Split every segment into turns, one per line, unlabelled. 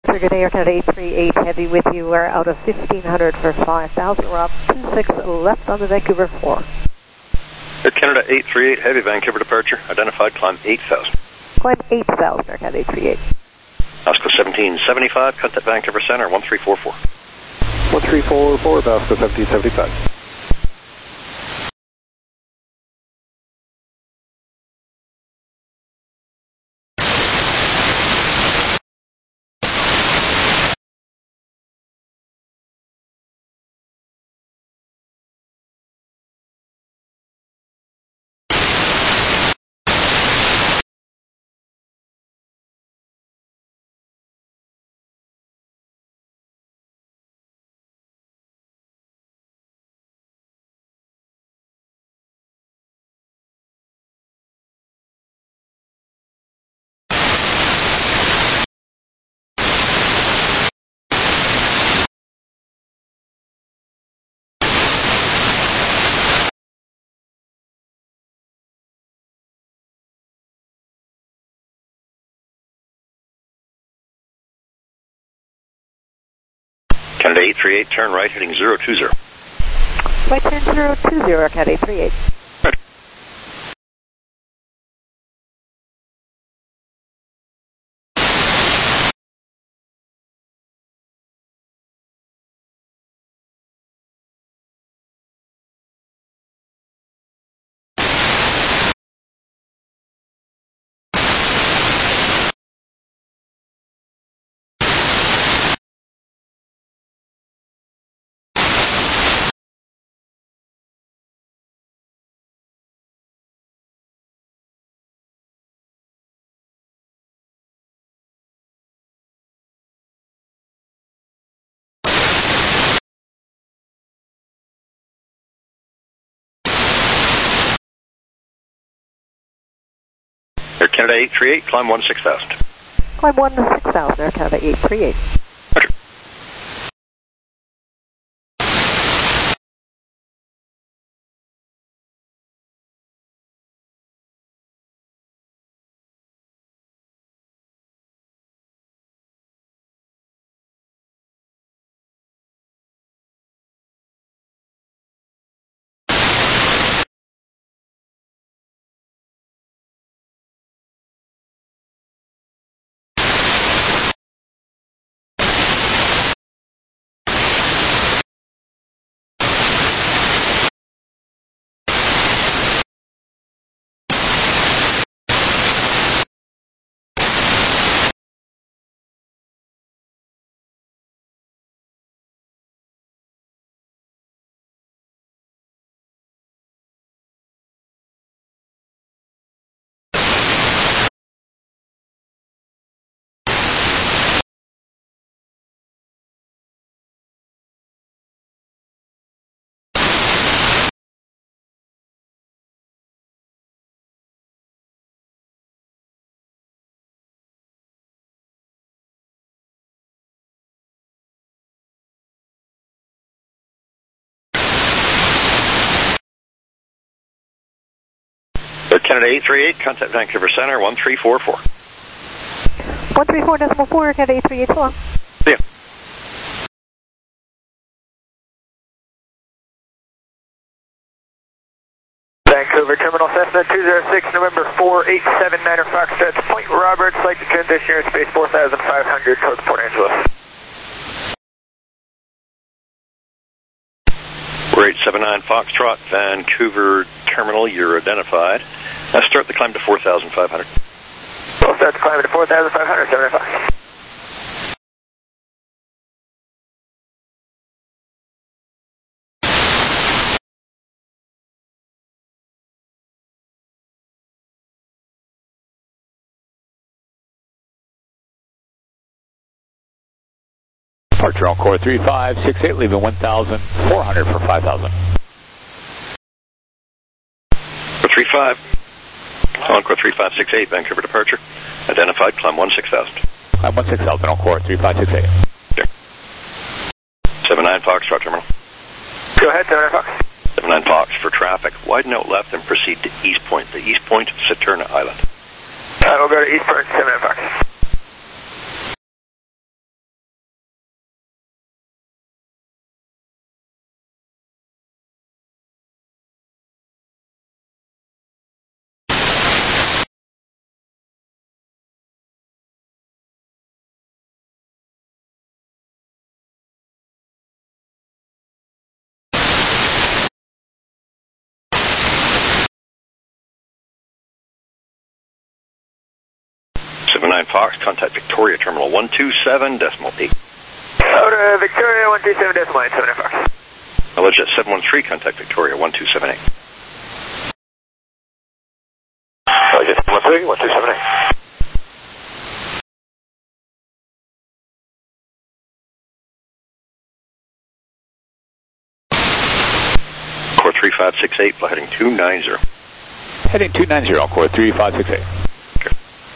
Departure, good day, Air Canada 838 Heavy with you. We're out of 1500 for 5000. We're up 26 left on the Vancouver 4.
Air Canada 838 Heavy, Vancouver departure. Identified, climb 8000.
Climb 8000, Air Canada 838.
Oscar 1775, contact Vancouver Center, 1344.
1344, Oscar 1775.
Canada 838, turn right, heading 020.
Right turn 020, Air Canada 838.
Right. Air Canada 838, climb 16,000.
Climb 6000, Air Canada 838.
Roger. Air Canada 838, contact Vancouver Center, 1344.
134.4, Air Canada 838, so long.
See ya.
Vancouver Terminal Cessna 206, November 4879 Foxtrot, Point Roberts, like to transition airspace 4,500 towards Port Angeles.
4879 Foxtrot, Vancouver Terminal, you're identified. Now start the climb to 4,500.
We'll start the climb to 4,500, 75.
Departure on core 3568, leaving 1,400 for 5,000.
35. Encore 3568, Vancouver departure. Identified, climb 16,000.
Climb 16,000 on core 3568.
Here. 79 Foxtrot Terminal.
Go ahead, 79 Fox.
79 Fox for traffic. Widen out left and proceed to East Point. The East Point, Saturna Island.
We'll go to East Point, 79 Fox.
Fox, contact Victoria Terminal 127.8.
Out of Victoria 127.8, 7 Fox.
Alleged 713, contact Victoria 1278.
Alleged 713, 1278.
Core 3568, flight heading 290.
Heading 290, core 3568.
Okay.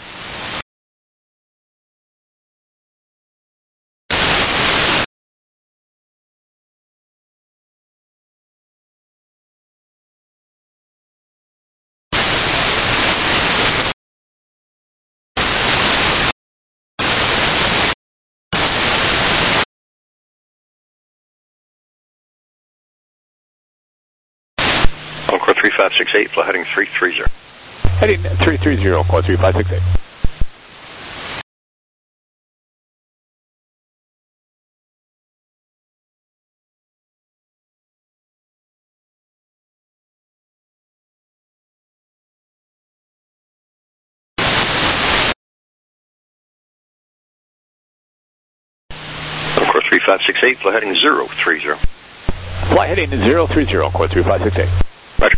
Core 3568, flight heading 330.
Heading 330, core 3568.
Core 3568, flight heading 030.
Flight heading 030, core 3568.
Roger.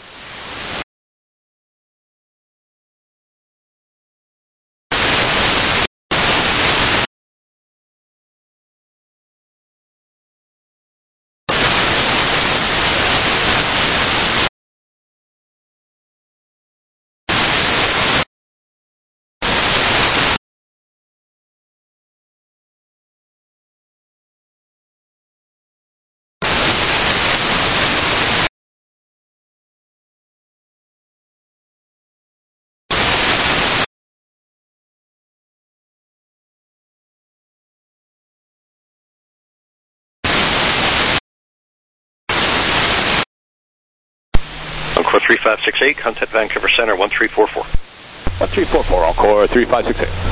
Core 3568, contact Vancouver Center 1344.
1344, all core 3568.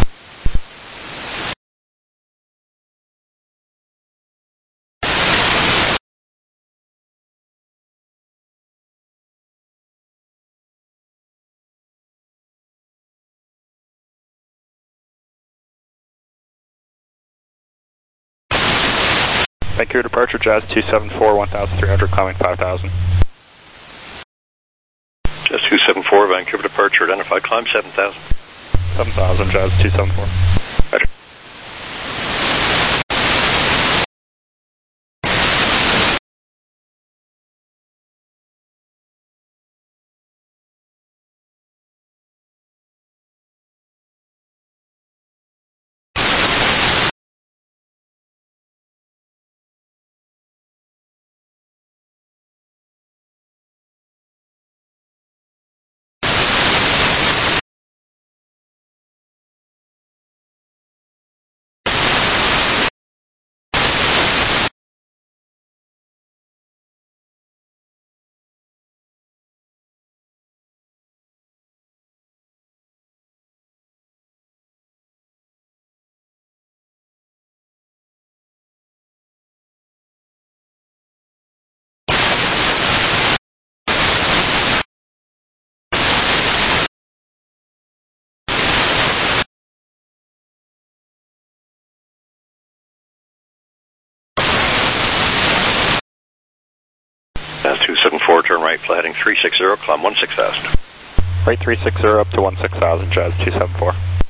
Vancouver departure, Jazz 274, 1,300, climbing 5,000.
Jazz 274, Vancouver departure, identified climb 7,000.
7,000, Jazz 274.
Roger. Jazz 274, turn right, flight heading 360, climb 16,000.
Right 360 up to 16,000, Jazz 274.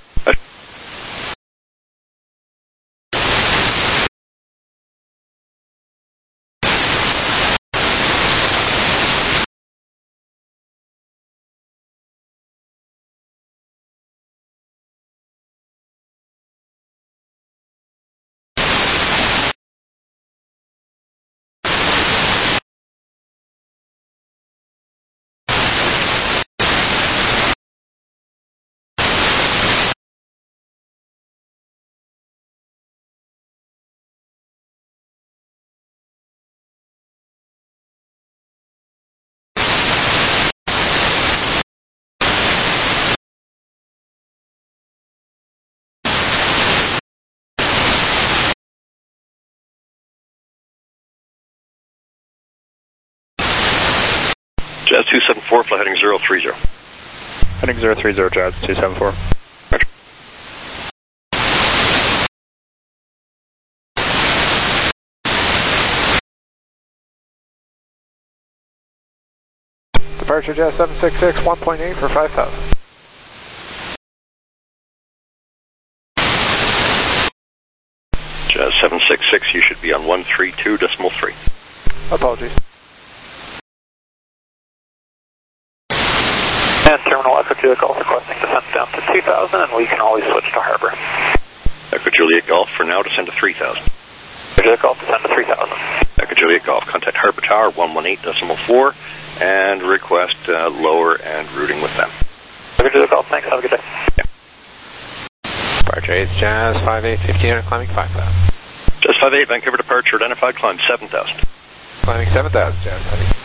Jazz 274, flight heading 030.
Heading 030, Jazz 274.
Roger.
departure Jazz 766, 1.8 for 5,000.
Jazz 766, you should be on 132.3.
Apologies.
Yes, Terminal Echo Juliet Golf requesting descent down to 2,000, and we can always switch to harbor.
Echo Juliet Golf, for now descend to 3,000.
Echo Juliet Golf, descend to 3,000.
Echo Juliet Golf, contact Harbor Tower 118.4 and request lower and routing with them.
Echo Juliet Golf, thanks, have a good day.
Yeah.
Departure 8 Jazz 58, 1500, climbing 5,000.
Jazz 58, Vancouver departure identified, climb 7,000.
Climbing 7,000, Jazz 58.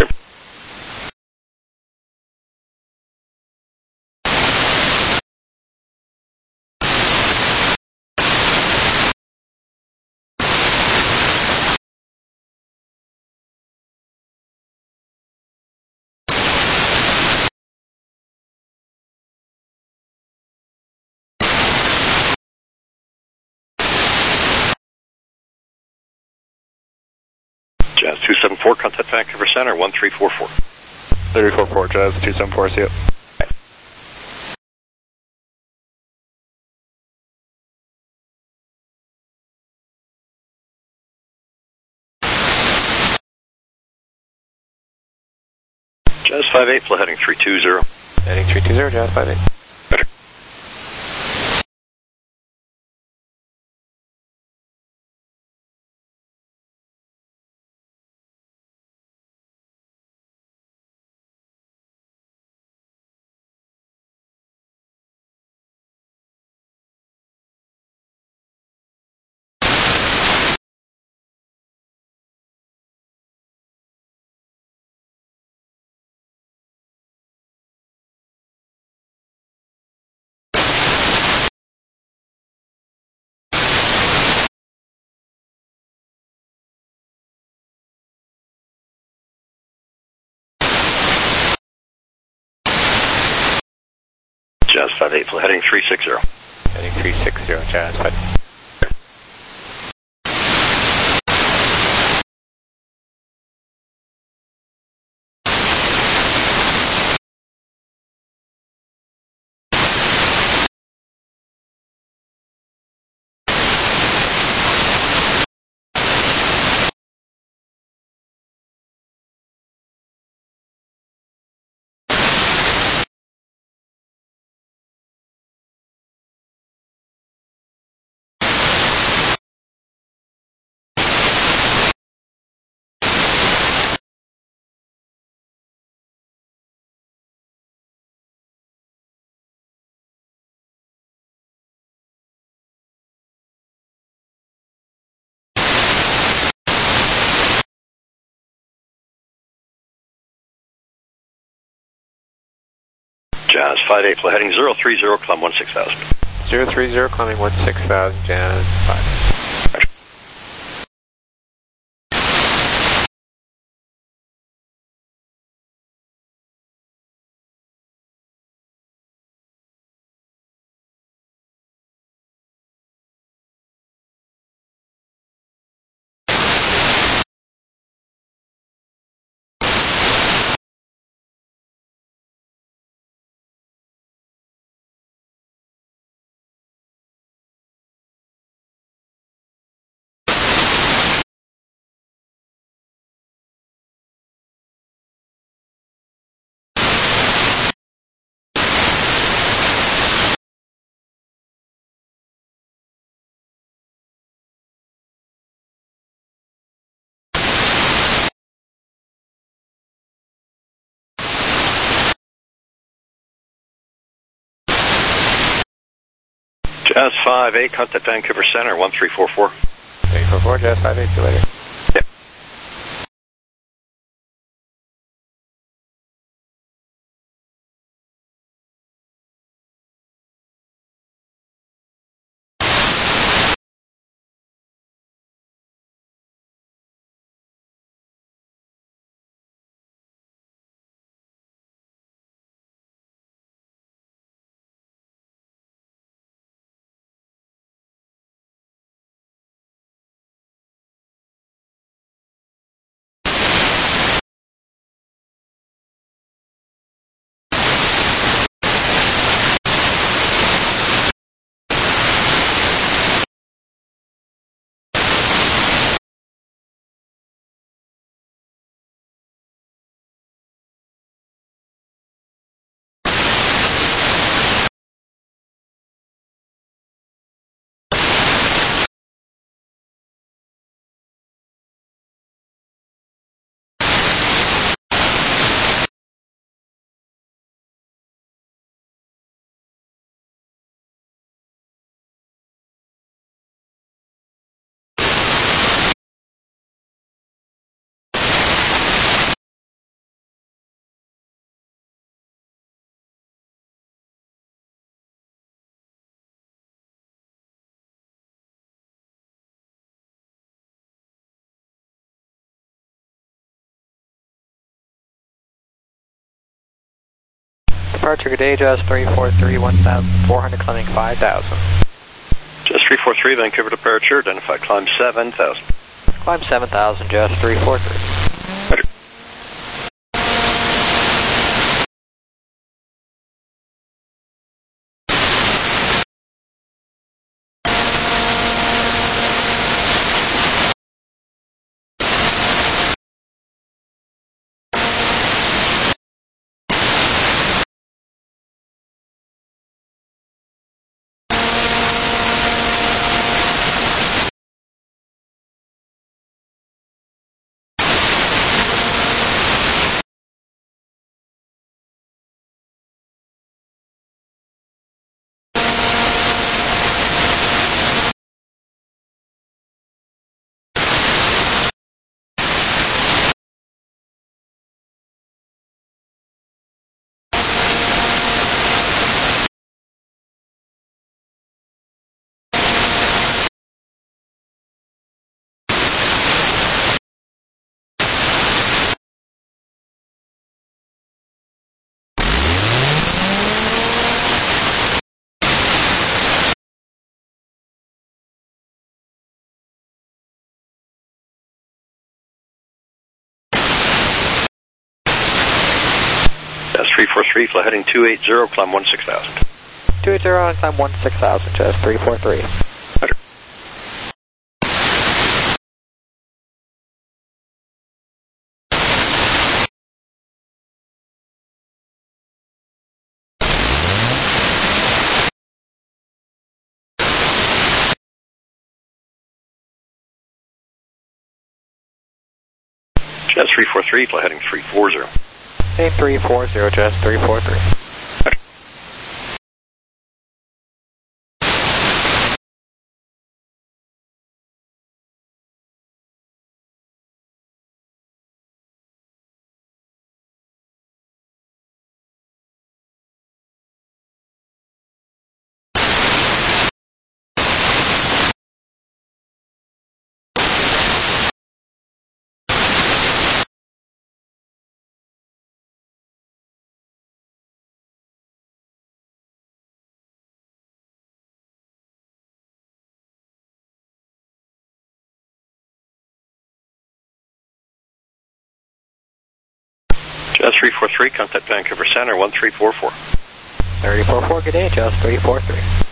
Jazz 274, contact Vancouver Center 1344.
344, Jazz 274, see you.
Jazz 58, flight heading 320.
Heading 320, Jazz 58.
Better. Jazz 58, flight heading 360.
Heading 360, Jazz 58.
Jazz 58, flight heading 030, climb 16,000.
030, climbing 16,000, Jazz 5.
Jazz 58, contact Vancouver Center 1344.
344, Jazz 58, see you later.
Yep.
Departure, good day, Jazz 343, 1,400, climbing 5,000.
Jazz 343, Vancouver departure, identified climb 7,000.
Climb 7,000, Jazz 343.
Roger. Jazz 343, fly heading 280, climb 16,000.
280 and climb 16,000, Jazz 343.
Roger. Jazz 343, fly heading 340.
Name 340, Jazz 343.
Jazz 343, contact Vancouver Center 1344.
344, good day, Jazz 343.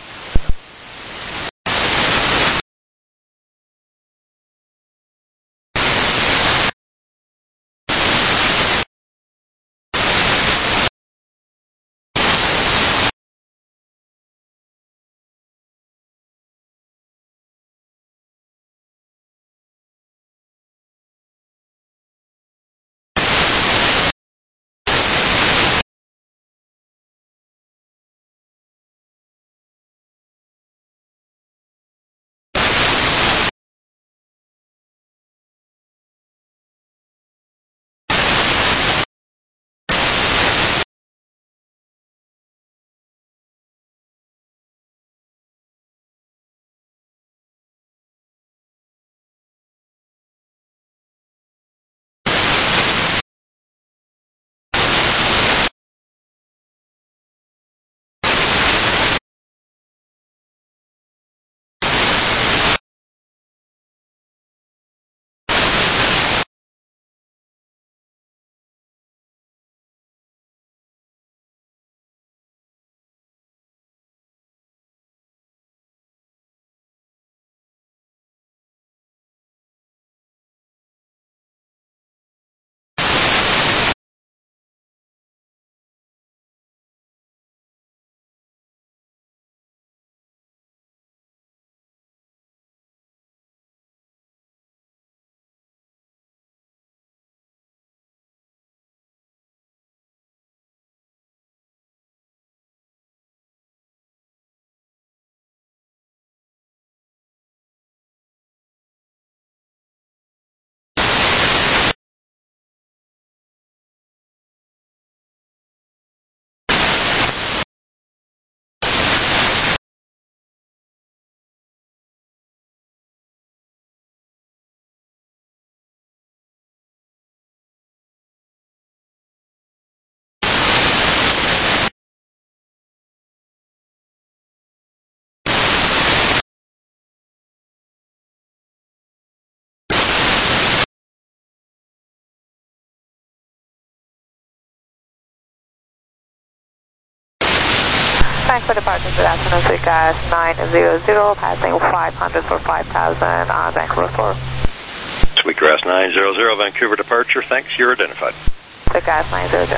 Thanks for departure. Good afternoon, Sweetgrass 900, passing 500 for 5,000 on Vancouver 4.
Sweetgrass 900, Vancouver departure. Thanks, you're identified.
Sweetgrass 900.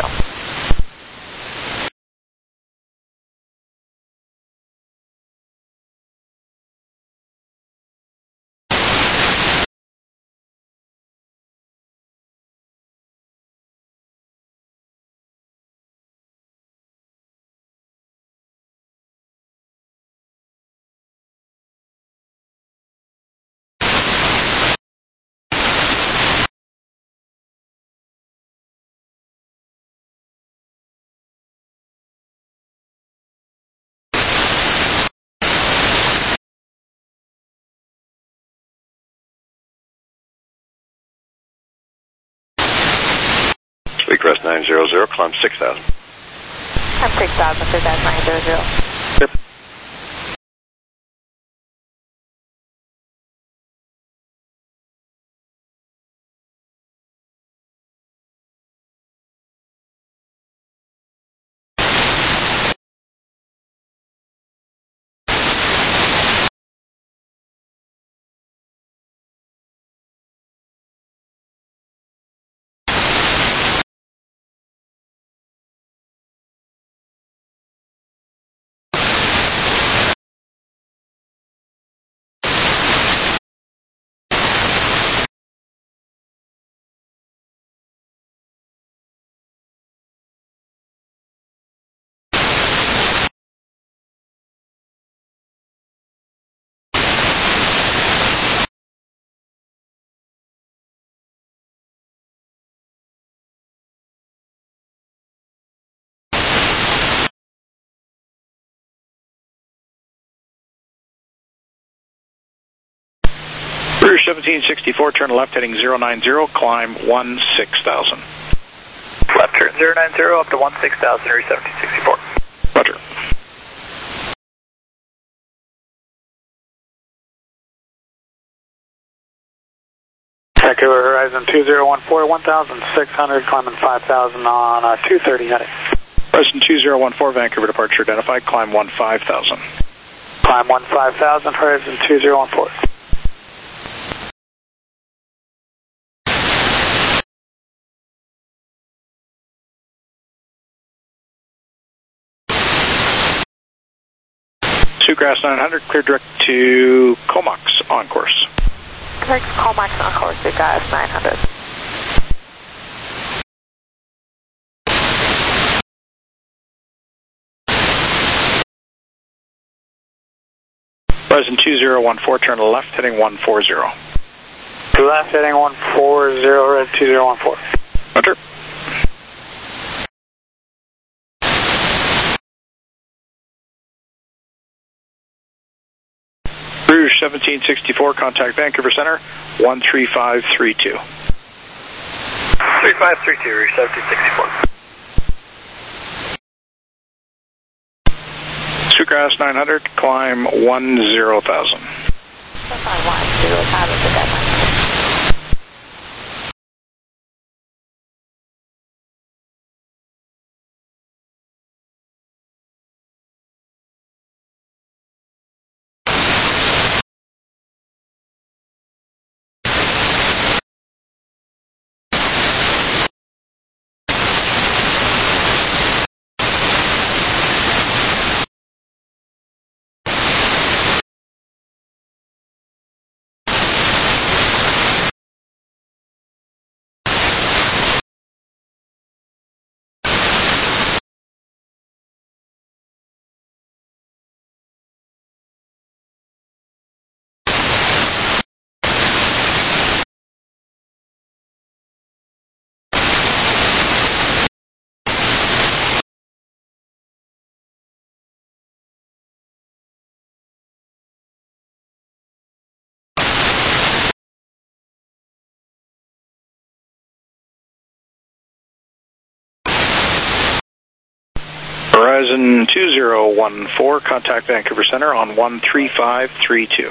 Sweetgrass 900, climb 6,000.
I'm 6,000, Sweetgrass 900.
Yep.
Rouge 1764, turn left heading 090, climb 16,000.
Left turn 090 up to 16,000, Rouge 1764.
Roger.
Vancouver Horizon 2014, 1,600, climbing 5,000 on 230 heading.
Horizon 2014, Vancouver departure identified, climb 15,000.
Climb 15,000, Horizon 2014.
Sweetgrass 900, clear direct to Comox on course.
Direct Comox on course, Sweetgrass 900.
Horizon 2014, turn left heading 140.
Left heading 140, red 2014.
Roger. Rouge 1764, contact Vancouver Center, 13532.
3532, Rouge 1764.
Sweetgrass 900, climb 10,000.
510,
Horizon 2014, contact Vancouver Center on 13532.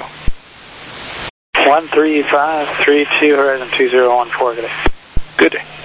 13532, Horizon 2014, good day.
Good day.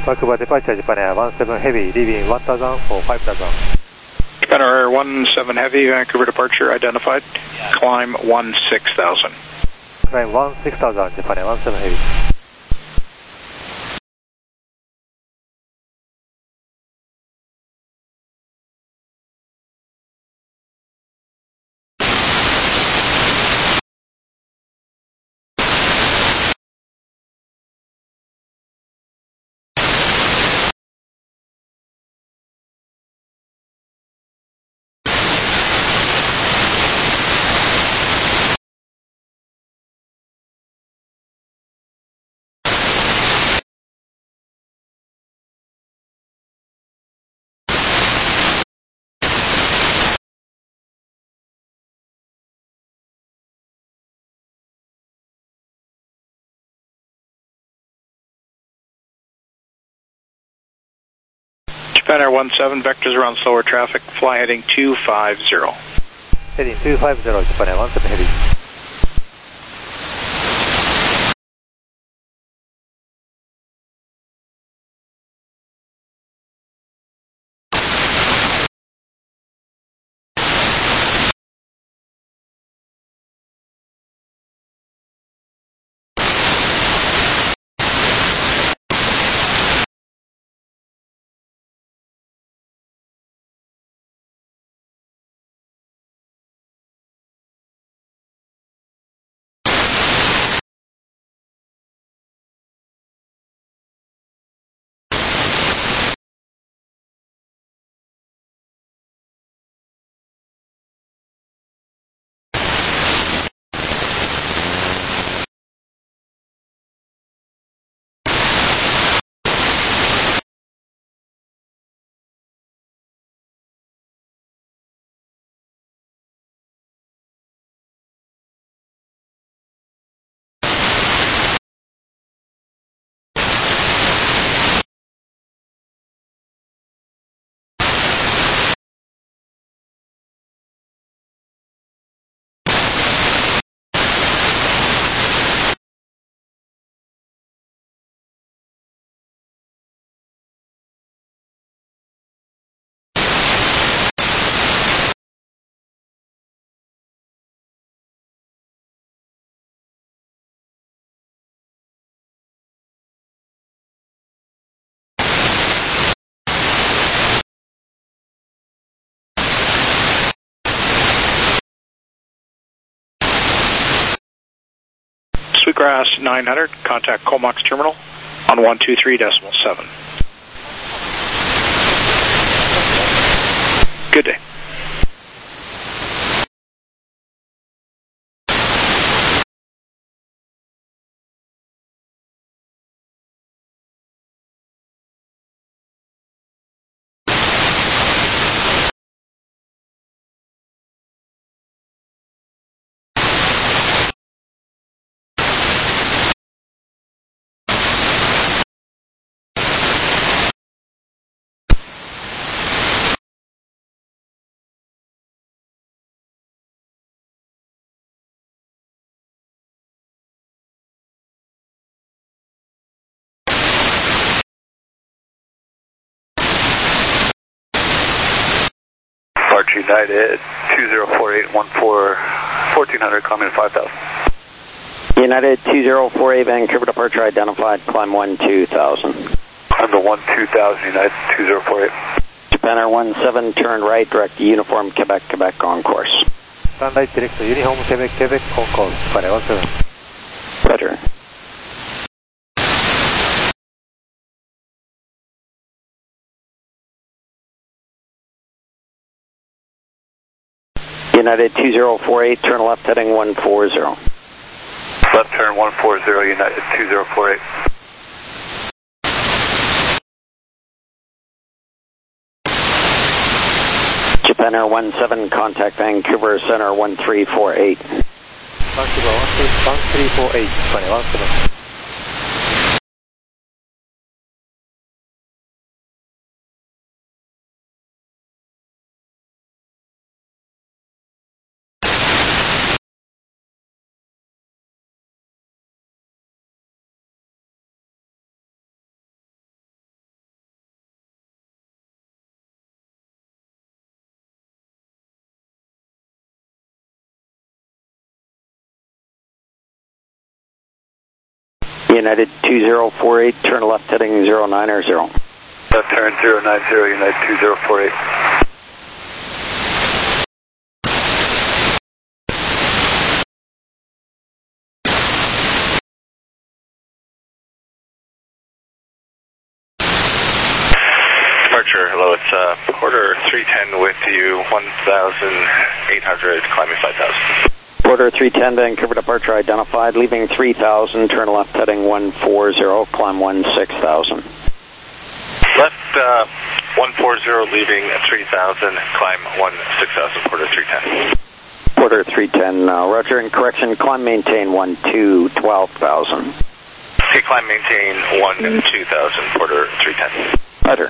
Vancouver departure, Japan Air 17 Heavy, leaving 1000 for 5000.
Japan Air 17 Heavy, Vancouver departure identified. Climb 16,000.
Climb 16,000, Japan Air 17 Heavy.
Japan Air 17, vectors around slower traffic, fly heading 250.
Heading 250, Japan Air 17 Heavy.
Sweetgrass 900, contact Comox Terminal on 123.7. Good day.
Arch United 2048 1400, climbing 5000.
United 2048 Vancouver departure identified, climb 12,000.
I'm the 12000 United 2048.
Japan Air 17, turn right, direct to Uniform Quebec, Quebec on course.
Turn right, direct to Uniform Quebec, Quebec on course, Japan Air 17.
Roger. United 2048, turn left heading 140.
Left turn 140, United 2048.
Japan Air 17, contact Vancouver Center 1348.
Vancouver 1348, Japan Air 17.
United 2048, turn left heading 090.
Left turn 090, United 2048.
Departure, hello, it's Porter 310 with you, 1,800, climbing 5,000.
Porter 310, Vancouver departure identified, leaving 3,000, turn left heading 140, climb 16,000.
Left 140, leaving 3,000, climb 16,000, Porter 310.
Porter 310, roger, and correction, climb maintain 12,000.
Okay, climb maintain 2,000, Porter 310.
Roger.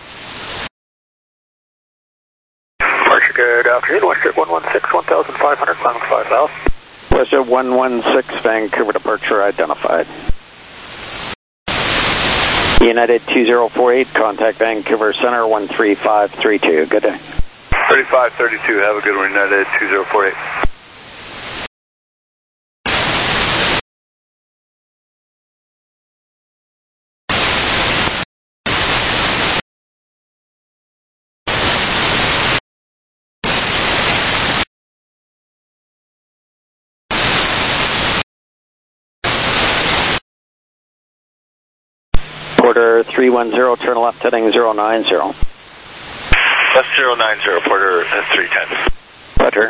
Departure, good afternoon. WestJet 116, 1,500, climbing 5,000.
WestJet 116, Vancouver departure identified. United 2048, contact Vancouver Center 13532. Good day.
3532, have a good one, United 2048.
Porter 310, turn left heading 090.
Left 090, Porter 310.
Roger.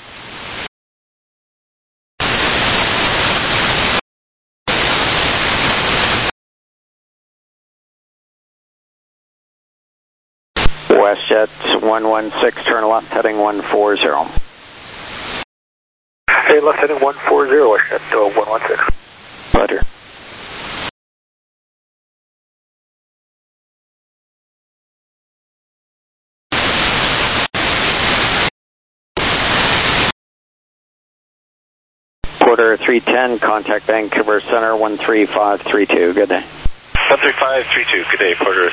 WestJet 116, turn left heading 140.
Hey, left heading 140, WestJet 116.
Roger. Porter 310, contact Vancouver Center 13532. Good day.
13532, good day, Porter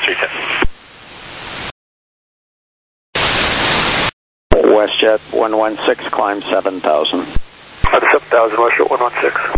310.
WestJet 116, climb 7,000.
7,000, WestJet 116.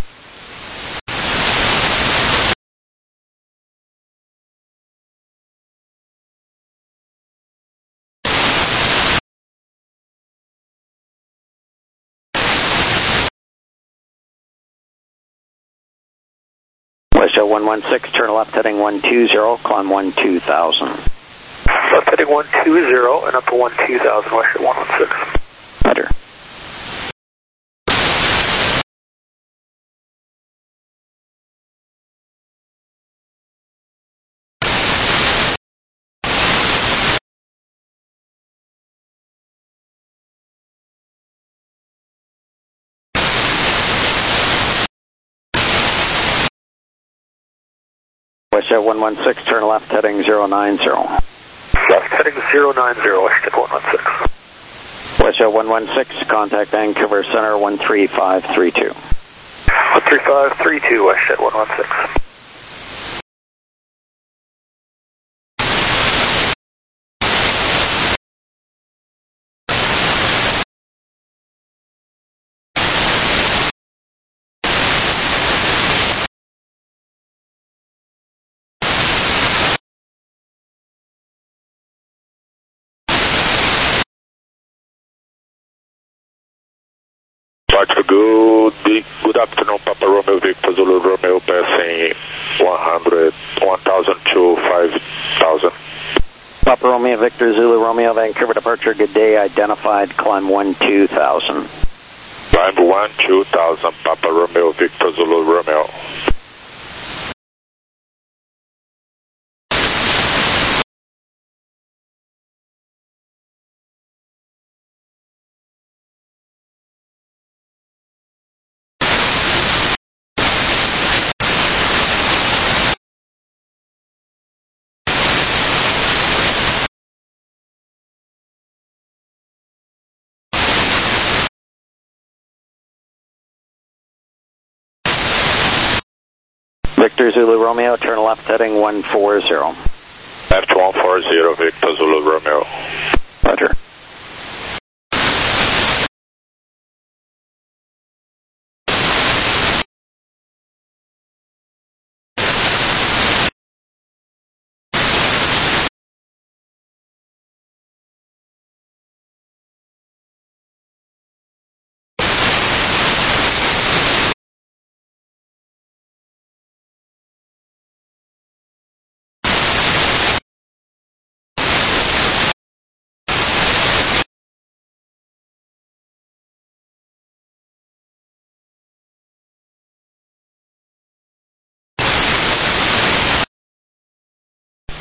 WestJet 116, turn left heading 120, climb 12,000.
Left heading 120 and up to 12,000, WestJet 116.
Roger. WestJet 116, turn left heading 090.
Left heading 090, WestJet 116.
WestJet 116, contact Vancouver Center 13532.
13532, WestJet 116.
Good afternoon, Papa Romeo Victor Zulu Romeo, passing 1,000 to 5,000.
Papa Romeo Victor Zulu Romeo, Vancouver departure, good day, identified, climb 12,000.
Climb 12,000, Papa Romeo Victor Zulu Romeo.
Victor Zulu Romeo, turn left heading 140.
Left 140, Victor Zulu Romeo.
Roger.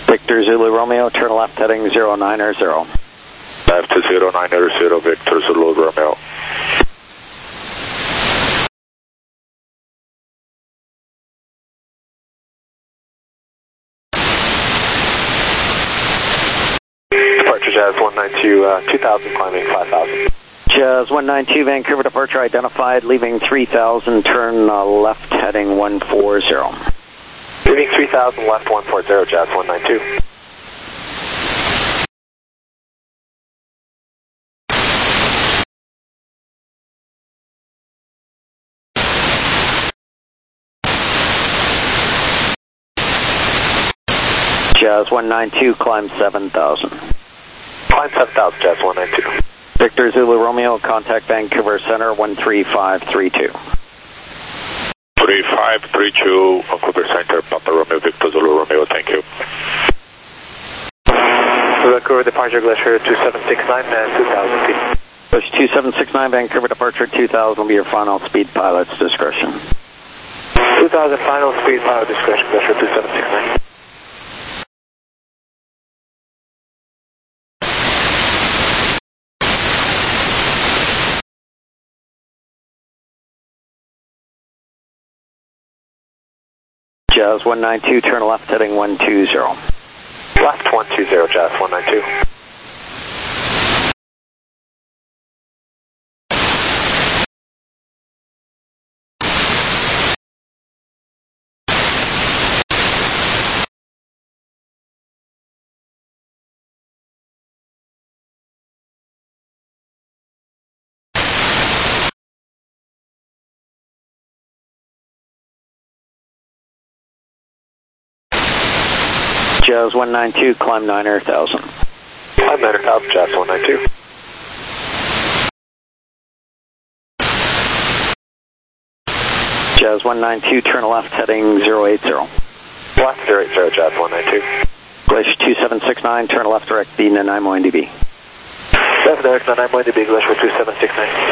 Victor Zulu Romeo, turn left heading 090.
Left to 090, Victor Zulu Romeo.
Departure Jazz 192, 2000, climbing 5000.
Jazz 192, Vancouver departure identified, leaving 3000, turn left heading 140.
Leaving 3000, left 140, Jazz 192.
Jazz 192, climb 7000.
Climb 7000, Jazz 192.
Victor Zulu Romeo, contact Vancouver Center 13532.
3532, Vancouver Center, Papa Romeo, Victor Zulu Romeo, thank you.
Vancouver departure Glacier 2769 and 2000 feet.
Glacier 2769, Vancouver departure 2000 will be your final speed, pilot's discretion.
2000 final speed, pilot discretion, Glacier 2769.
Jazz 192, turn left heading 120.
Left 120, Jazz 192.
Jazz 192, climb 9000.
Climb 9000, Jazz 192.
Jazz 192, turn left heading 080.
Left 080, Jazz 192.
Glacier 2769, turn left direct B Nanaimo NDB.
Left direct Nanaimo NDB, Glacier 2769.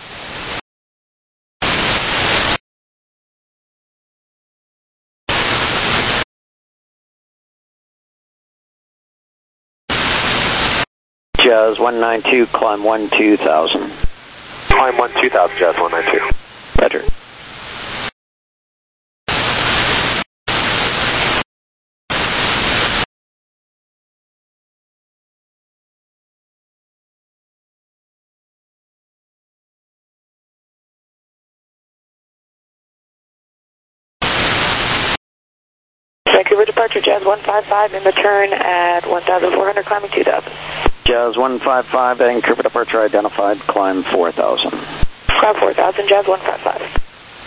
Jazz 192, climb 12000.
Climb 12000, Jazz 192.
Roger.
Vancouver departure, Jazz 155, in the turn at 1,400, climbing 2,000.
Jazz 155, Vancouver departure identified, climb 4000.
Climb 4,000, Jazz 155.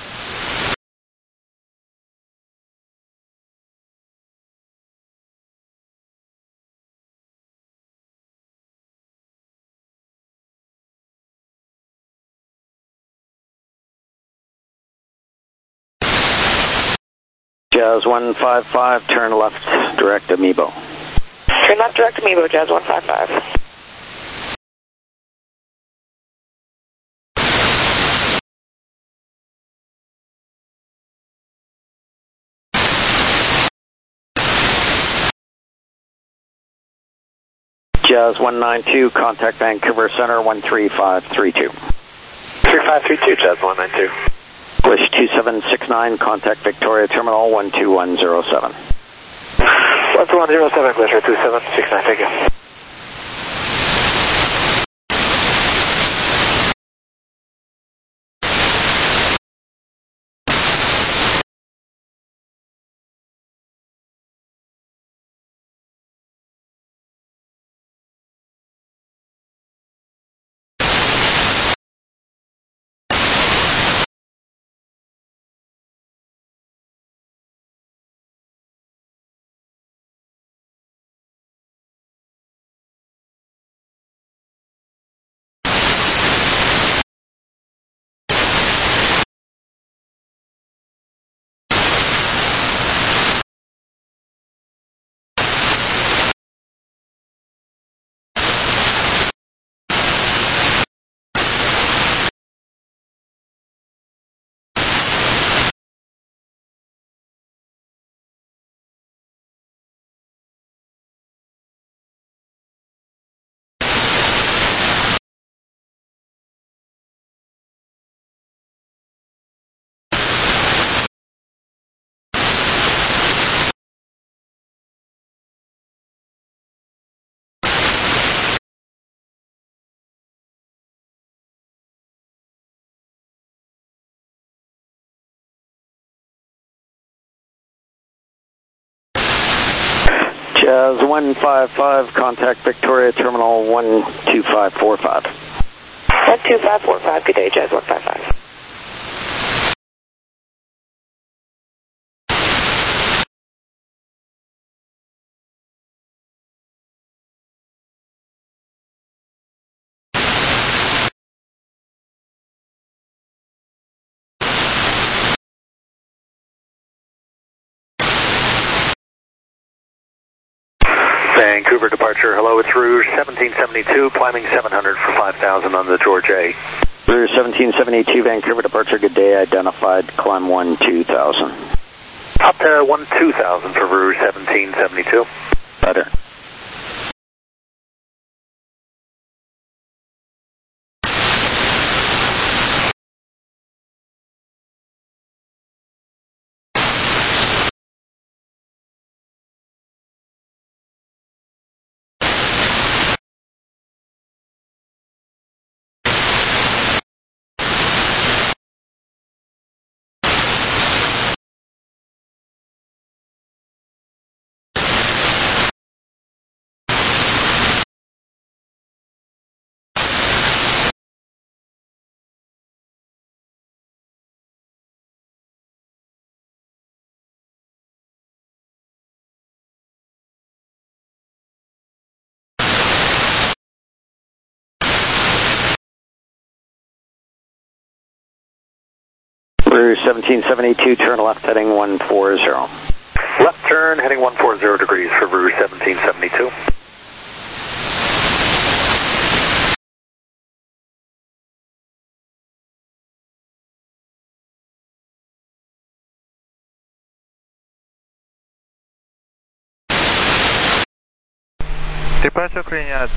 Jazz 155, turn left direct Amiibo.
Turn left direct Amiibo, Jazz 155.
Jazz 192, contact Vancouver Center 13532.
3532, Jazz 192.
Glacier 2769, contact Victoria Terminal 12107.
12107, Glacier 2769, thank you.
Jazz 155, contact Victoria Terminal 12545.
12545, good day, Jazz 155.
Vancouver departure, hello, it's Rouge 1772, climbing 700 for 5,000 on the George A.
Rouge 1772, Vancouver departure, good day, identified, climb 12000.
Up to 12000 for Rouge 1772.
Better. Rouge 1772, turn left heading 140.
Left turn heading 140 degrees for Rouge 1772.
Departure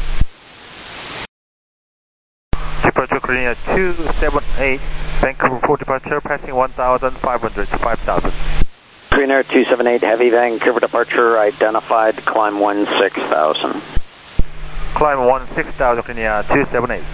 clearing at 278, Vancouver 4 departure, passing 1,500 to 5,000.
Green Air 278, heavy Vancouver departure, identified, climb 16,000.
Climb 16,000, Green Air 278.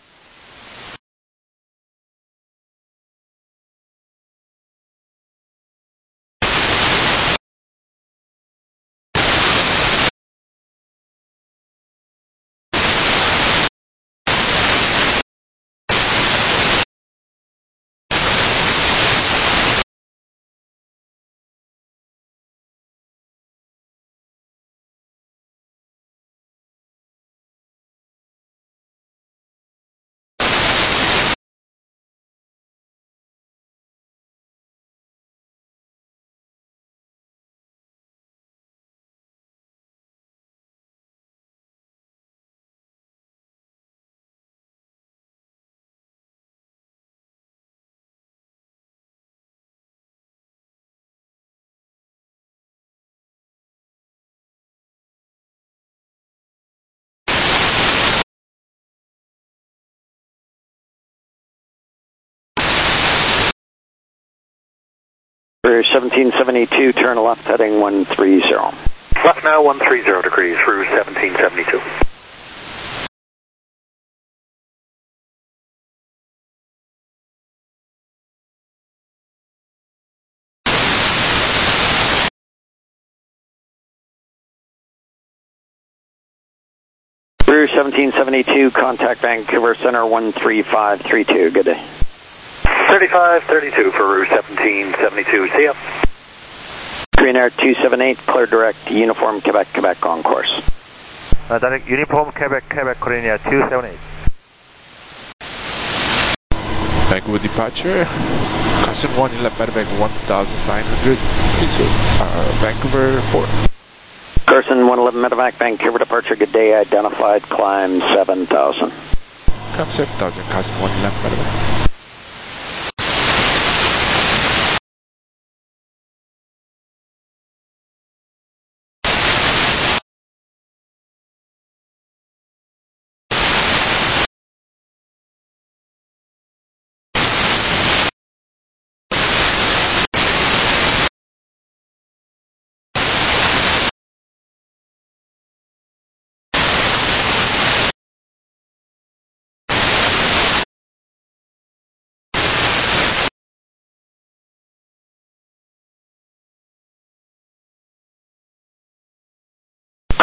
Rouge 1772, turn left heading 130.
Left now 130 degrees, Rouge 1772.
Rouge 1772, contact Vancouver Center 13532, good day.
3532 for Rouge 1772, see ya.
Green Air 278, clear direct, Uniform Quebec, Quebec on course.
Direct Uniform Quebec, Quebec, Green Air 278.
Vancouver departure, caution 111 medevac 1,900, Vancouver 4.
Carson 111 medevac, Vancouver departure, good day, identified, climb 7,000.
Climb 7,000, caution 111 medevac.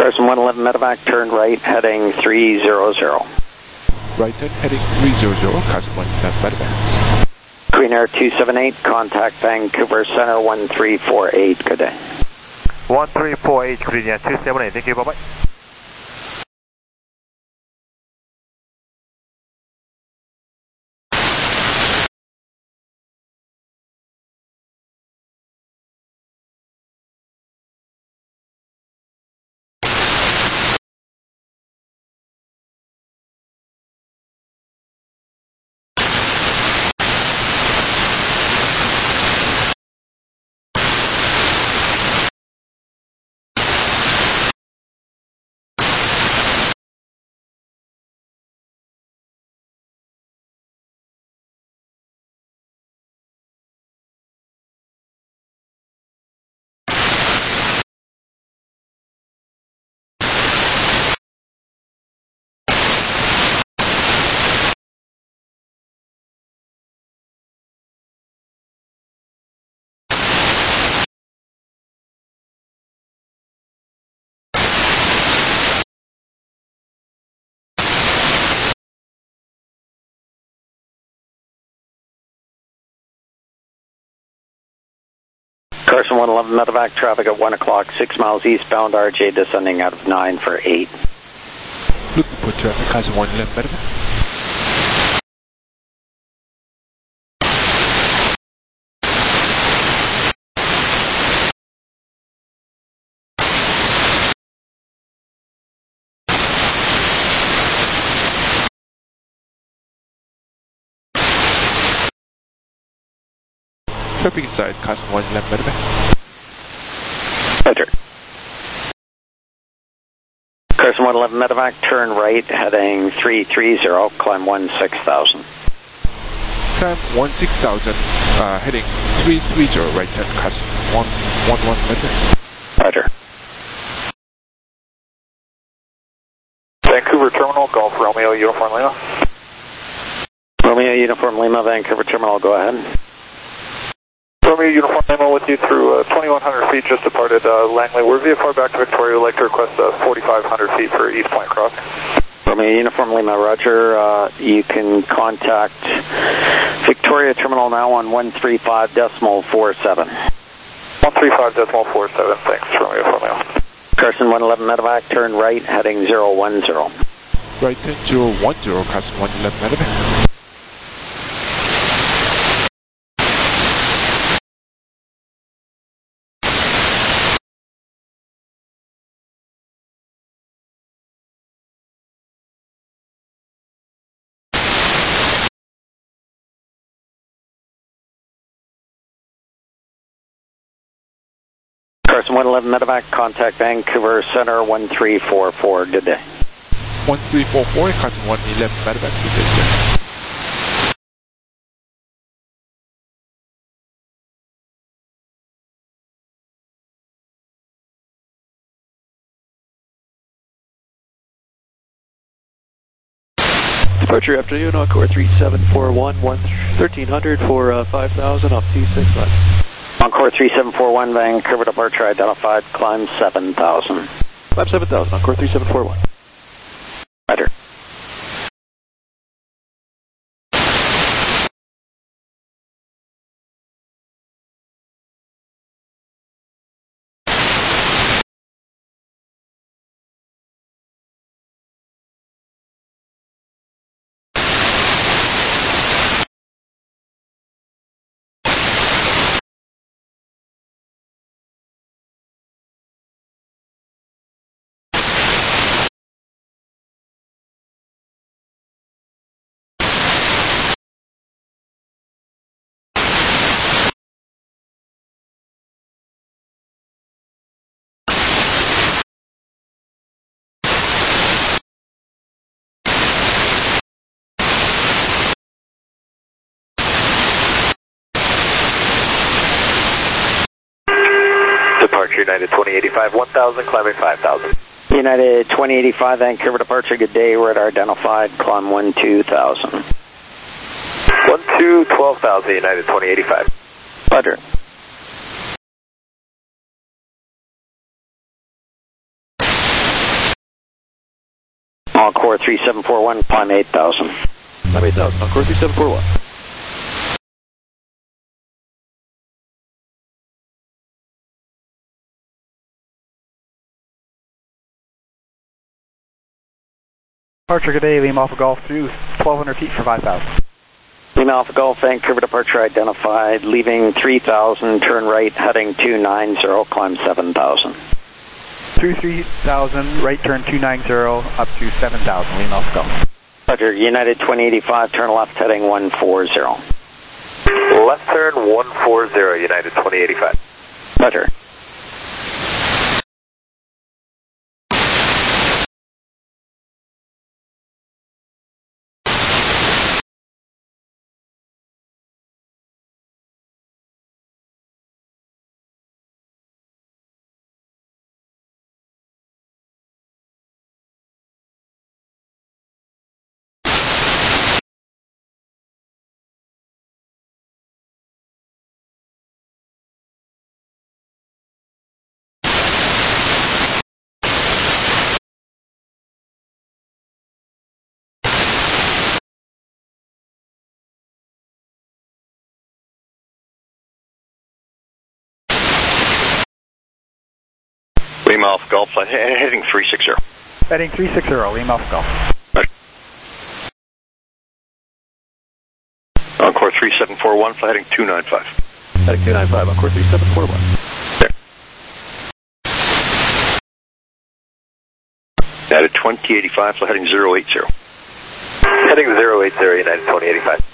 Carson 111 medevac, turn right, heading 300.
Right turn, heading 300, Carson 111 medevac.
Queen Air 278, contact Vancouver Center 1348, good day.
1348, Queen Air 278, thank you, bye-bye.
Carson 111 medevac, traffic at 1 o'clock, 6 miles eastbound, RJ descending out of 9 for 8.
Looking for traffic, Carson 111 medevac. Traffic inside, Carson 111 medevac.
Roger. Carson 111 medevac, turn right, heading 330, climb 16,000.
Climb 16,000, heading 330, right turn, Carson 111 medevac.
Roger.
Vancouver Terminal, Golf Romeo, Uniform Lima.
Romeo Uniform Lima, Vancouver Terminal, go ahead.
Romeo Uniform Lima with you through 2,100 feet, just departed Langley. We're via far back to Victoria. We'd like to request 4,500 feet for East Point Cross.
Romeo Uniform Lima, roger. You can contact Victoria Terminal now on 135.47.
135.47, thanks, Romeo Uniform Lima.
Carson 111 medevac, turn right, heading 010.
Right turn 010, Carson 111 medevac.
Carson 111 medevac, contact Vancouver Center 1344, good day.
1344, Carson 111 medevac, good day, sir.
Departure afternoon, Encore 3741, 1300 for 5,000 off T6 left.
Encore 3741, Vancouver departure identified, climb 7,000.
Climb 7,000, Encore 3741.
Roger.
Departure United 2085, 1,000, climbing 5,000.
United 2085, Vancouver departure, good day, radar identified, climb 12,000.
12,000, United 2085.
Roger. Encore 3741, climb 8,000.
Climb 8,000, Encore 3741.
Departure, good day, Lima Alpha Golf through 1,200 feet for 5,000.
Lima Alpha Golf, Vancouver departure identified, leaving 3,000, turn right, heading 290, climb 7,000.
Through 3,000, right turn 290, up to 7,000, Lima Alpha Golf.
Roger, United 2085, turn left, heading 140.
Left turn 140, United 2085.
Roger.
Lima Alpha Golf, heading 360.
Heading 360, Lima Alpha Golf.
Encore 3741, heading 295.
Heading 295, Encore 3741.
There. United 2085, heading 080.
Heading 080, United 2085.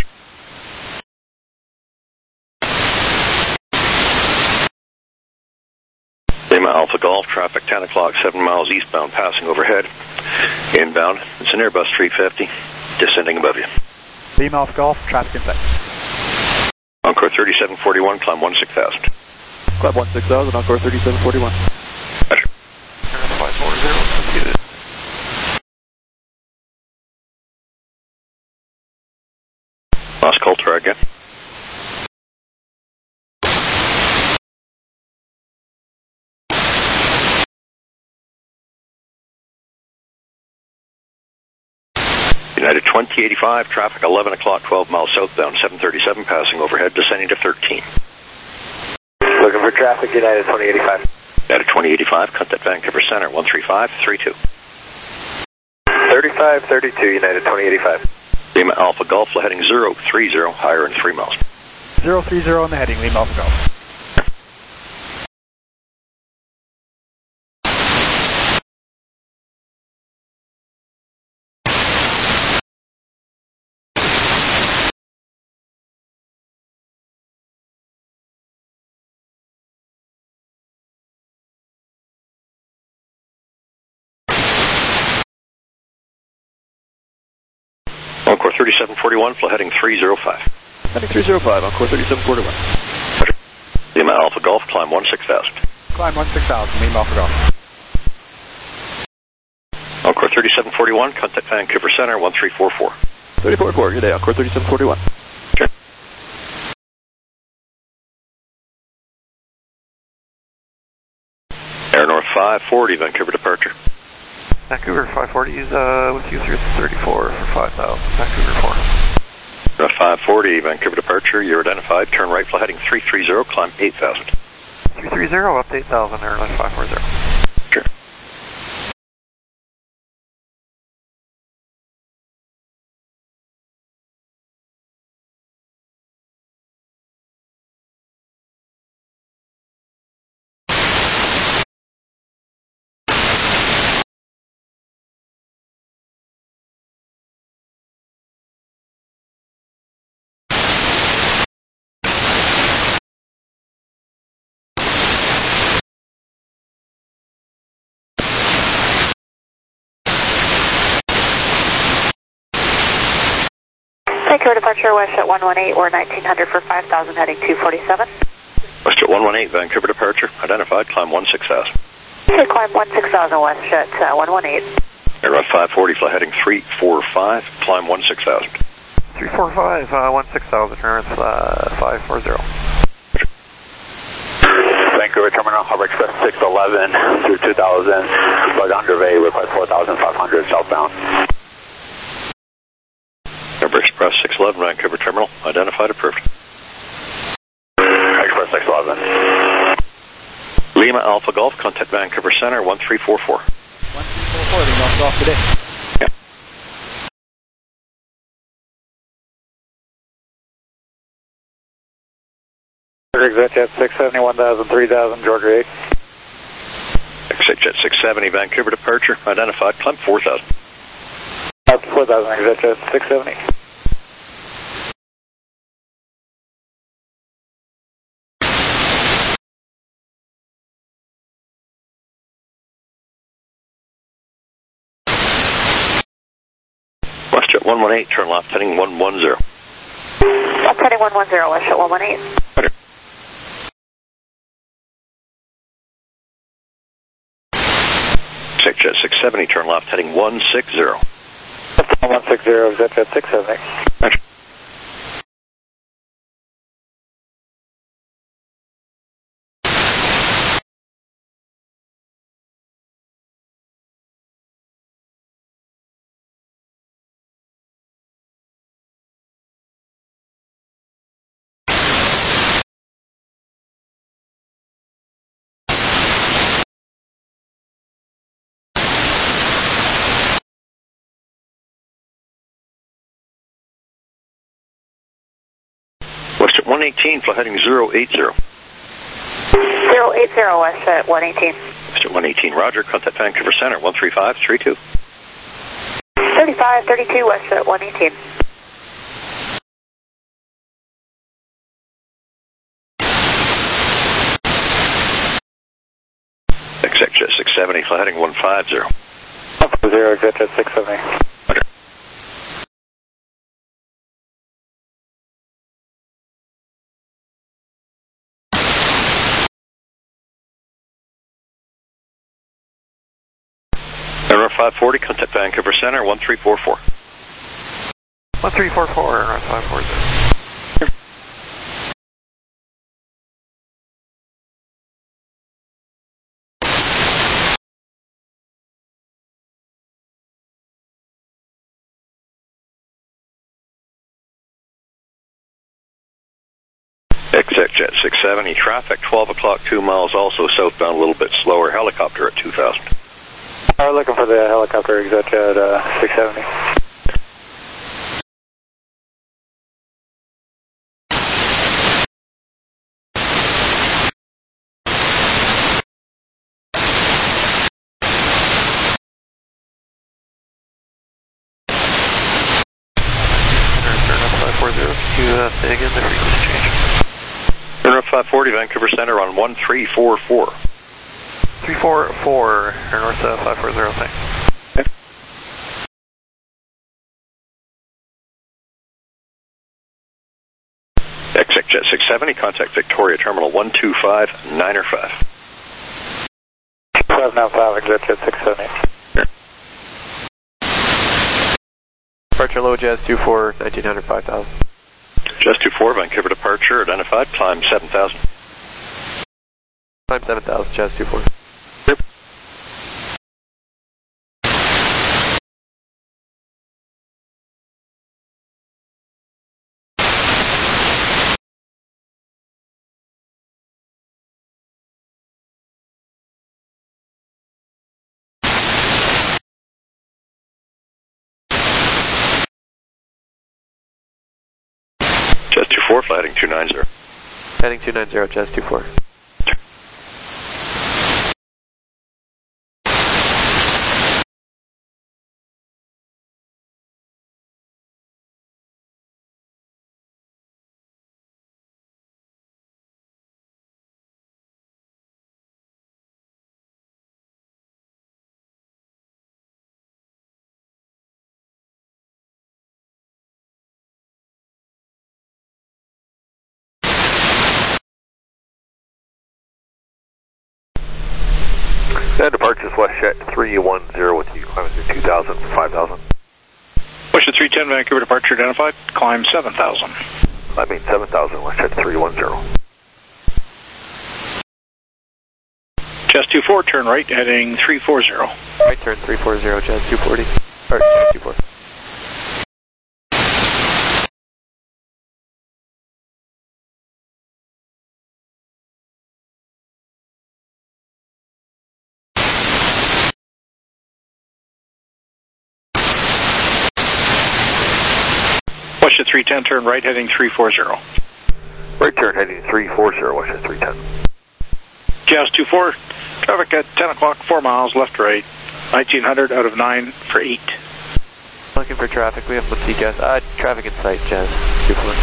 Lima Alpha Golf, traffic 10 o'clock, 7 miles eastbound, passing overhead. Inbound, it's an Airbus 350, descending above you.
Lima Alpha Golf, traffic in sight.
Encore 3741, climb 16,000.
Climb 16,000, Encore 3741.
Roger.
540,
Lost Coulter again. United 2085, traffic 11 o'clock, 12 miles southbound, 737, passing overhead, descending to 13.
Looking for traffic, United 2085.
United 2085, contact Vancouver Center, 13532.
3532, United 2085.
Lima Alpha Golf, heading 030, higher in 3 miles.
030 on the heading, Lima Alpha Golf.
Encore 3741, heading 305.
Heading 305, Encore 3741.
Lima Alpha Golf, climb 16,000.
Climb 16,000, Lima Alpha Golf.
Encore 3741, contact Vancouver Center, 1344.
344, good day, Encore 3741.
Okay. Air North 540, Vancouver departure.
Vancouver 540 is with you through 34 for 5,000. Vancouver 4.
540, Vancouver departure. You're identified. Turn right, heading 330, climb 8,000.
330, up to 8,000, airline 540.
Sure.
Vancouver departure, WestJet 118 or 1900 for 5,000, heading 247.
WestJet 118, Vancouver departure. Identified, climb 16,000.
Okay, climb 16,000, WestJet 118.
Aircraft 540, fly heading 345, climb 16,000.
345, 16,000, Earth 540.
Vancouver
Vancouver Terminal, Harbor Express 611 through 2000, but underway, request 4,500 southbound.
Harbor Express 611, Vancouver Terminal, identified, approved.
Express 611.
Lima Alpha Golf, contact Vancouver Center, 1344.
1344, they knocked off today.
Yeah.
ExitJet 670, 1000, 3000, Georgia 8.
ExitJet 670, Vancouver departure, identified, climb 4000.
4000, ExitJet 670.
WestJet 118, turn left, heading 110.
Left heading 110, WestJet 118.
Roger. ExitJet 670, turn left, heading 160.
160, ExitJet 670.
Roger. WestJet 118, fly heading 080.
080, WestJet 118.
WestJet 118, roger, contact Vancouver Center, 13532.
3532, WestJet 118.
ExitJet 670, fly heading 150.
0, ExitJet 670.
Roger. Number 540, contact Vancouver Center, 1344.
1344, 540.
ExitJet 670, traffic 12 o'clock, 2 miles, also southbound, a little bit slower, helicopter at 2000.
We're looking for the helicopter, ExitJet 670.
Say again, the frequency change.
Turn up 540, Vancouver Center on 1344.
344, Air North 540, thanks.
Okay. ExitJet 670, contact Victoria Terminal 12595.
595, ExitJet 670.
Departure low, Jazz 24, 1900, 5000.
Jazz 24, Vancouver departure, identified, climb 7000.
Climb 7000, Jazz 24.
Yep. Jazz 24, fly heading 290.
Heading 290, Jazz 24.
And departures WestJet 310 with you, climbing through 2000, 5000.
WestJet 310, Vancouver departure identified, climb 7000.
Climbing 7000, WestJet 310.
Jazz 24, turn right, heading 340.
Right turn 340, Jazz 240. Or Jazz 24.
Westjet 310, turn right, heading 340.
Right turn heading 340, Westjet 310.
Jazz 24, traffic at 10 o'clock, 4 miles, left, right, 1900 out of 9 for 8.
Looking for traffic, we have, let's see, Jazz. Traffic in sight, Jazz 24.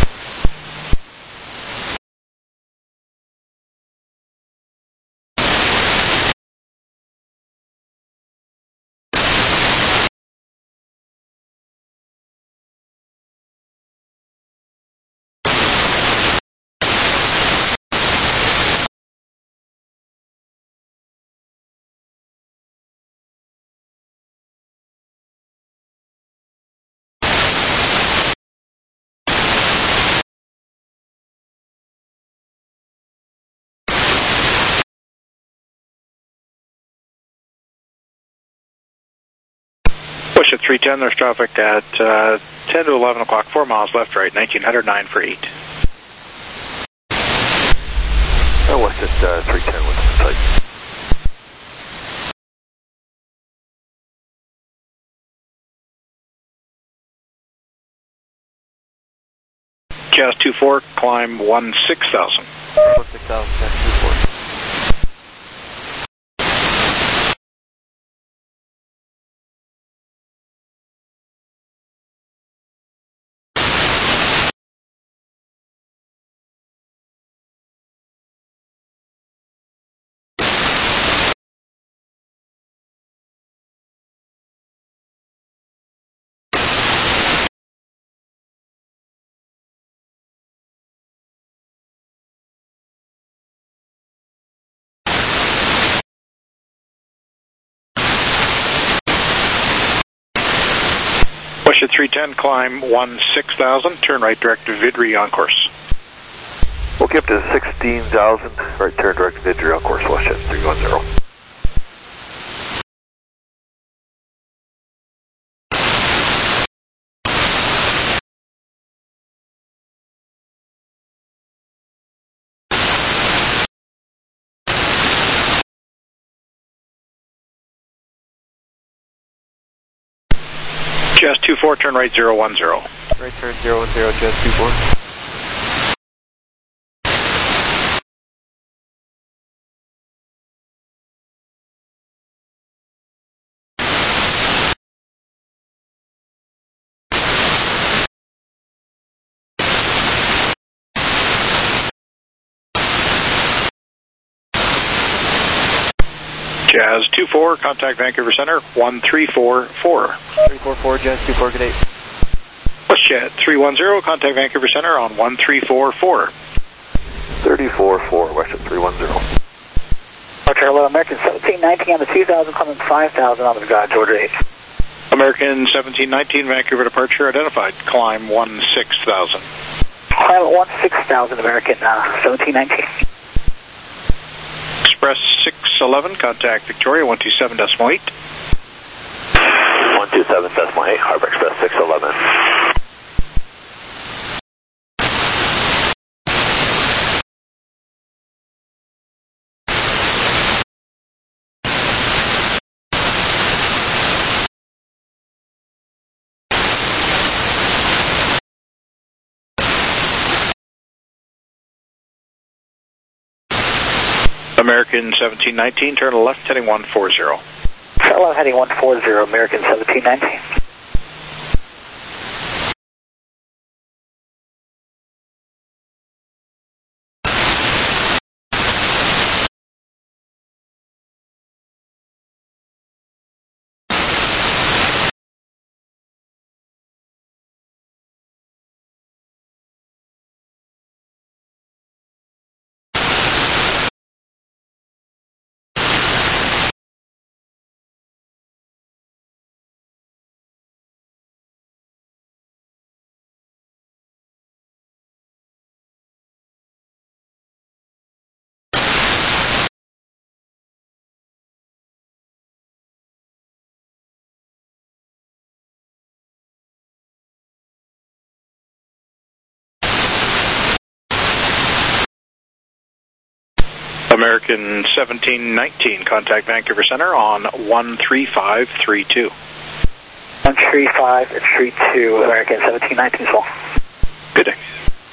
Westjet 310, there's traffic at 10 to 11 o'clock, 4 miles, left, right, 1900, 9 for 8.
Westjet 310, what's in sight?
Jazz 24, climb 16,000.
16,000, Jazz 24.
Westjet 310, climb 16,000, turn right, direct to Vidri on course.
Okay, up to 16,000, right turn direct to Vidri on course, Westjet 310.
Jazz 24, turn right, 010.
Right turn 010, Jazz 24.
Jazz 24, contact Vancouver Center, 1344.
344, Jazz 24, good day.
Westjet 310, contact Vancouver Center on 1344.
344, Westjet 310.
Roger, hello, American 1719 on the 2000, climbing 5,000 on the God's order 8.
American 1719, Vancouver departure identified, climb 16,000.
Climb 16,000, American 1719.
Express 611, contact Victoria 127.8.
127.8, Harbor Express 611.
American 1719, turn left, heading 140.
Turn left, heading 140, American 1719.
American 1719, contact Vancouver Center on 13532.
13532, American 1719 as well.
Good day.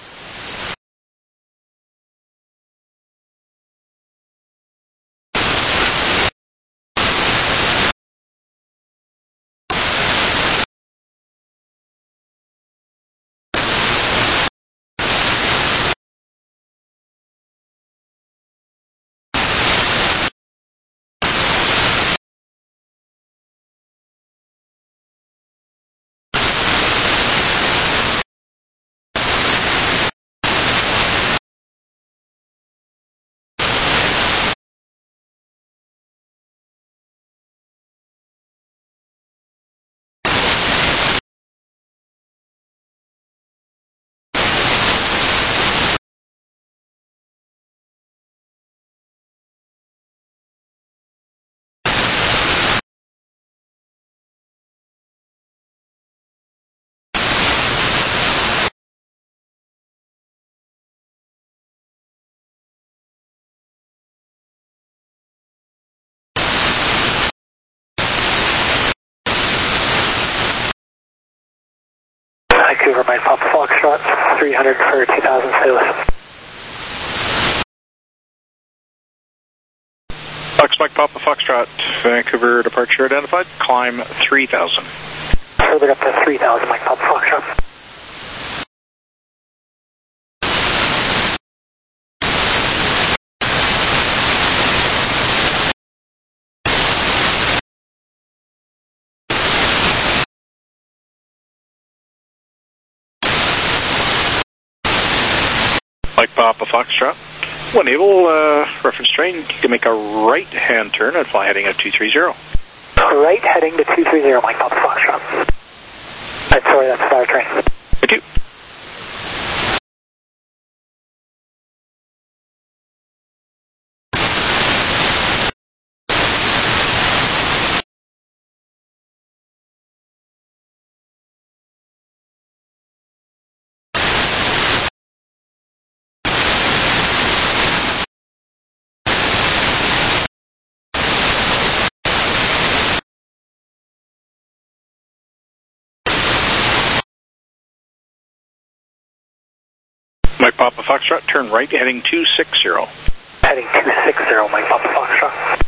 Vancouver, Mike Papa Foxtrot, 300 for 2000, stay listed.
Fox Mike Papa Foxtrot, Vancouver departure identified, climb 3000.
Further up to 3000, Mike Papa Foxtrot.
Mike Papa Foxtrot. When able, reference train, you can make a right-hand turn and fly heading at 230.
Right heading to 230, Mike Papa Foxtrot. I'm sorry, that's fire train.
Thank you. Mike Papa Foxtrot, turn right, heading 260.
Heading 260, Mike Papa Foxtrot.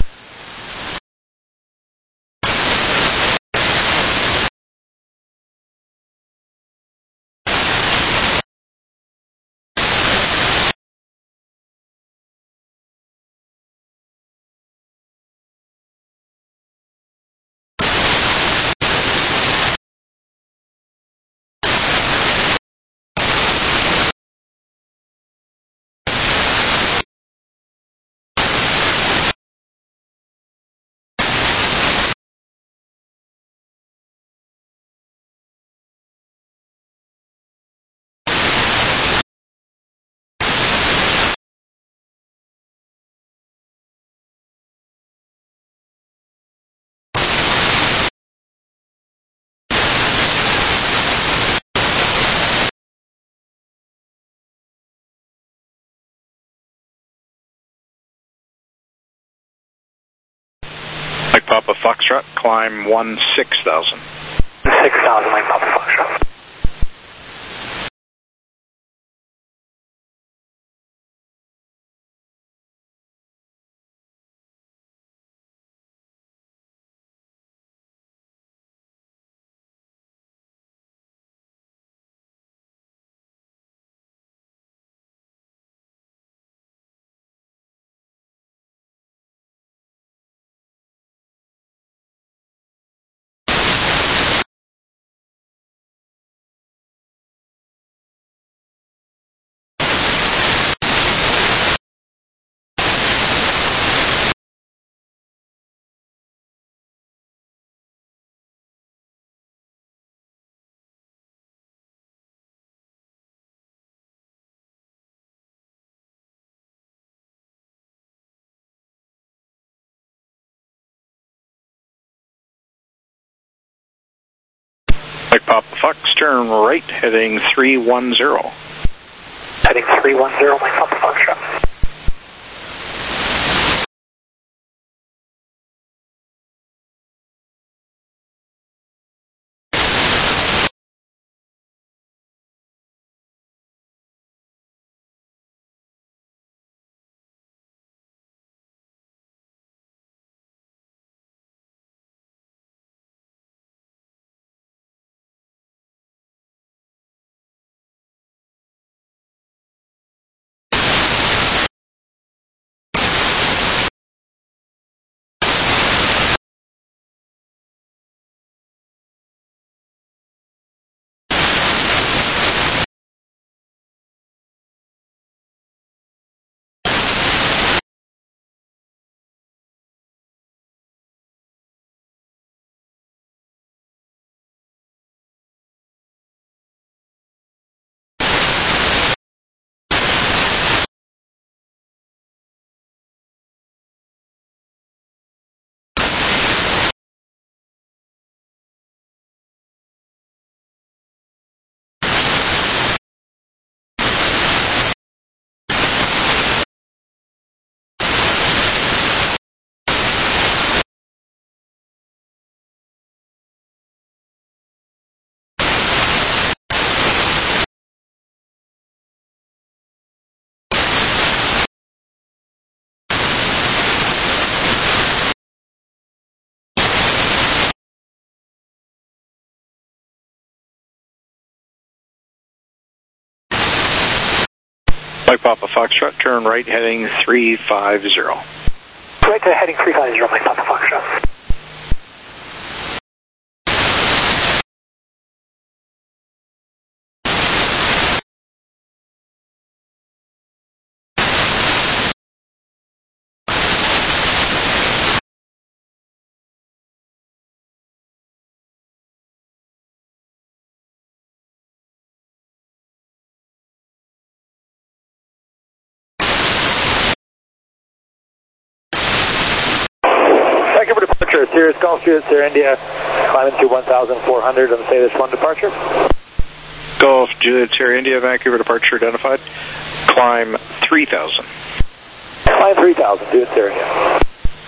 Mike Papa Foxtrot, climb 16,000. 6,000, Mike Papa Foxtrot.
Mike Papa Fox, turn right, heading 310.
Heading 310, Mike Papa Foxtrot.
Mike Papa Foxtrot, turn right heading 350.
Right to heading 350, Mike Papa Foxtrot. Thank you for departure. Sirius Golf Juliet Sierra India, climbing to 1,400 on the Salish 1 departure.
Golf Juliet Sierra India, Vancouver departure identified. Climb 3,000.
Climb 3,000, Juliet Sierra India.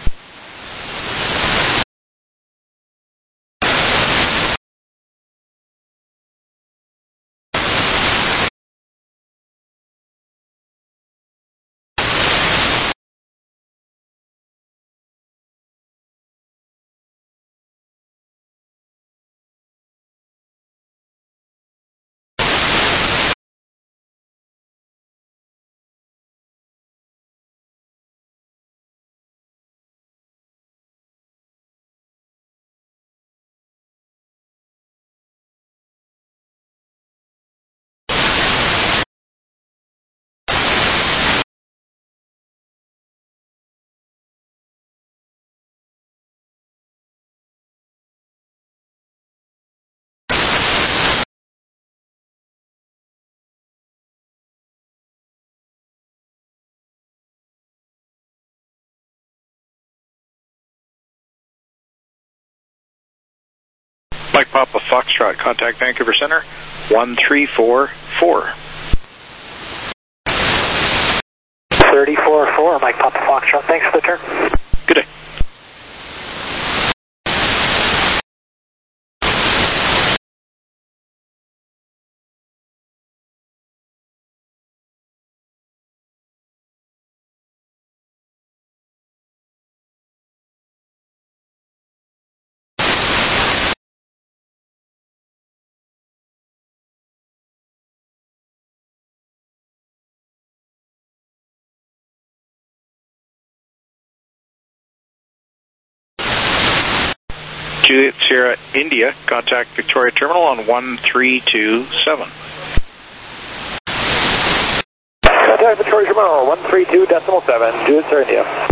Mike Papa Foxtrot, contact Vancouver Center, 1344.
344, Mike Papa Foxtrot, thanks for the turn.
Good day. Juliet Sierra India, contact Victoria Terminal on 1327.
Contact Victoria Terminal 132.7, Juliet Sierra India.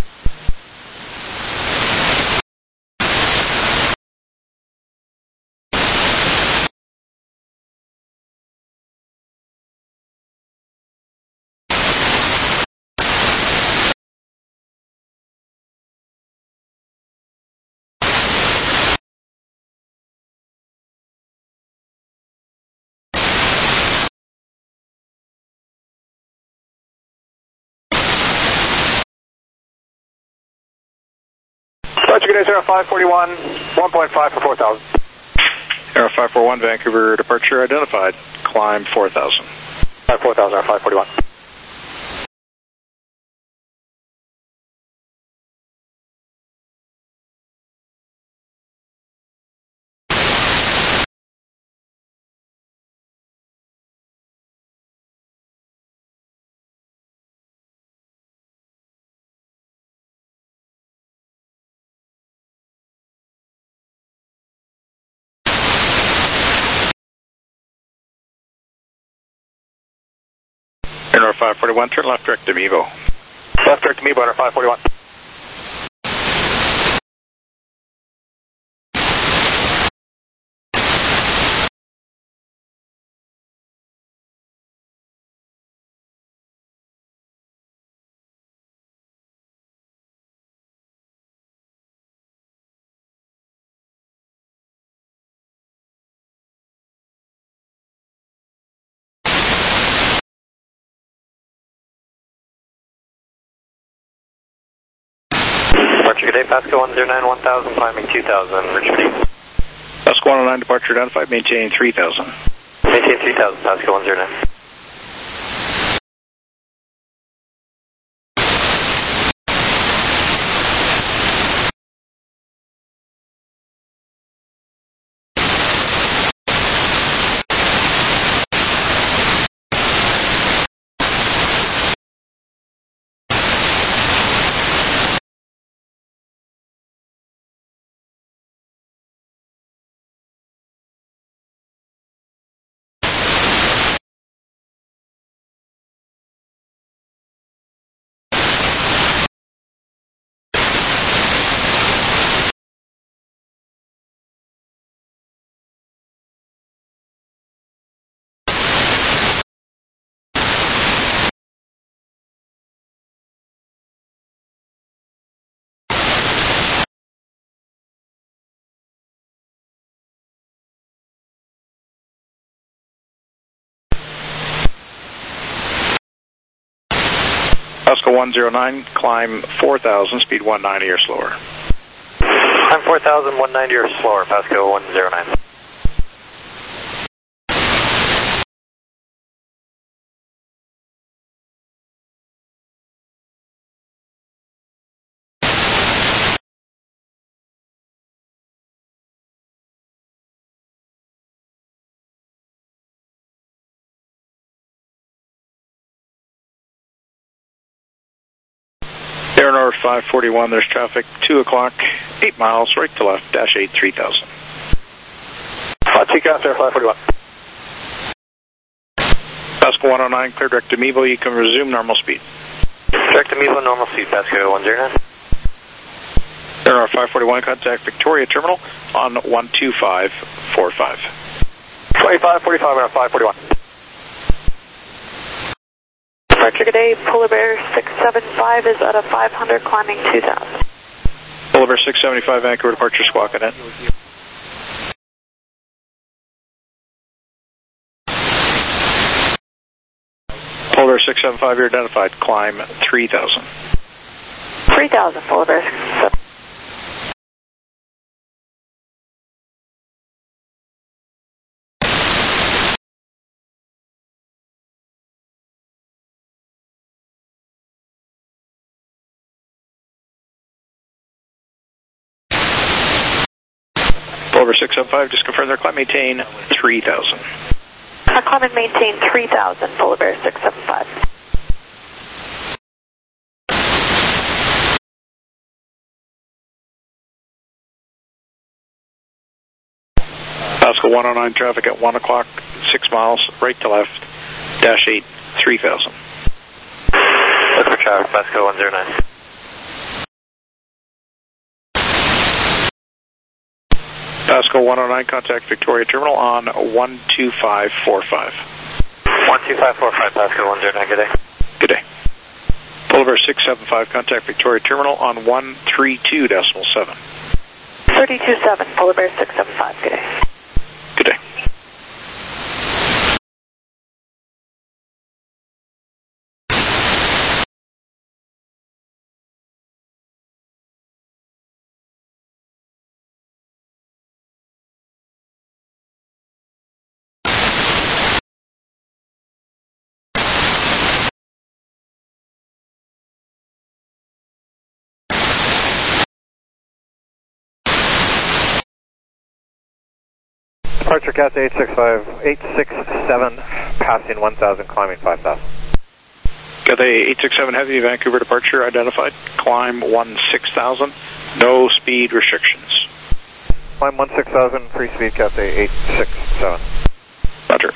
Roger, good day, sir. 541, 1.5 for 4,000.
Air 541, Vancouver departure identified. Climb 4,000.
4,000, 541.
Air 541, turn left direct to Mevo.
Left direct to Mevo, Air 541.
Departure, good day, Pasco 109, 1000, climbing 2000, Richard D.
Pasco 109, departure identified, maintain 3000.
Maintain 3000, Pasco 109.
Pascal 109, climb 4,000, speed 190 or slower.
Climb 4,000, 190 or slower, Pascal 109.
Air North 541, there's traffic, 2 o'clock, 8 miles, right to left, dash 8, 3000.
Take off there, 541.
Pascal 109, clear direct to Mevo, you can resume normal speed.
Direct to Mevo, normal speed, Pascal 109.
Air North 541, contact Victoria Terminal on 12545.
2545 on 541.
Departure, good day. Polar Bear 675 is at a 500, climbing 2,000.
Polar Bear 675, Vancouver departure, squawk on it. Polar Bear 675, you're identified. Climb 3,000.
3,000, Polar Bear 675.
Over 675, just confirm their climb, maintain 3,000.
Climb and maintain 3,000, Polar Bear 675.
Pascal 109, traffic at 1 o'clock, 6 miles, right to left, dash 8, 3,000.
Look for traffic, Pascal 109.
Pascal 109, contact Victoria Terminal on 12545.
12545, Pascal 109, good day.
Good day. Polar Bear 675, contact Victoria Terminal on 132.7.
32.7, Polar Bear 675, good day.
Good day.
Departure Cathay 867, passing 1,000, climbing 5,000.
Cathay 867 Heavy, Vancouver departure identified. Climb 16,000, no speed restrictions.
Climb 16,000, free speed Cathay 867.
Roger.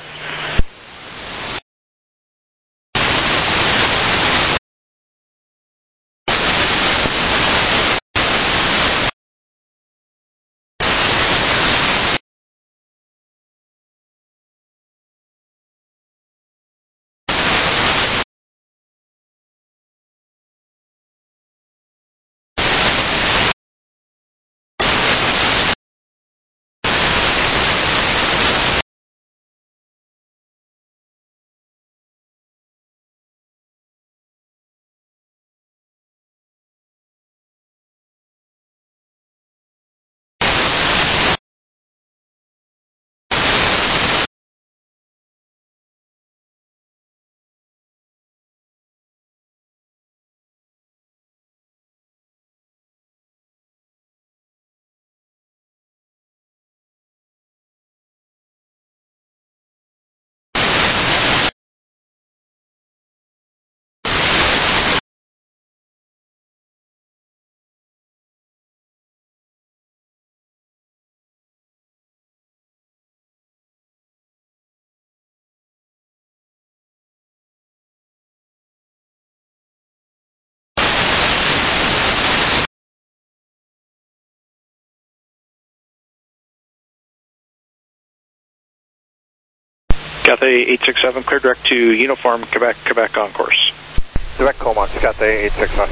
Cathay 867, clear direct to Uniform, Quebec, Quebec on course.
Direct Comox, Cathay 867.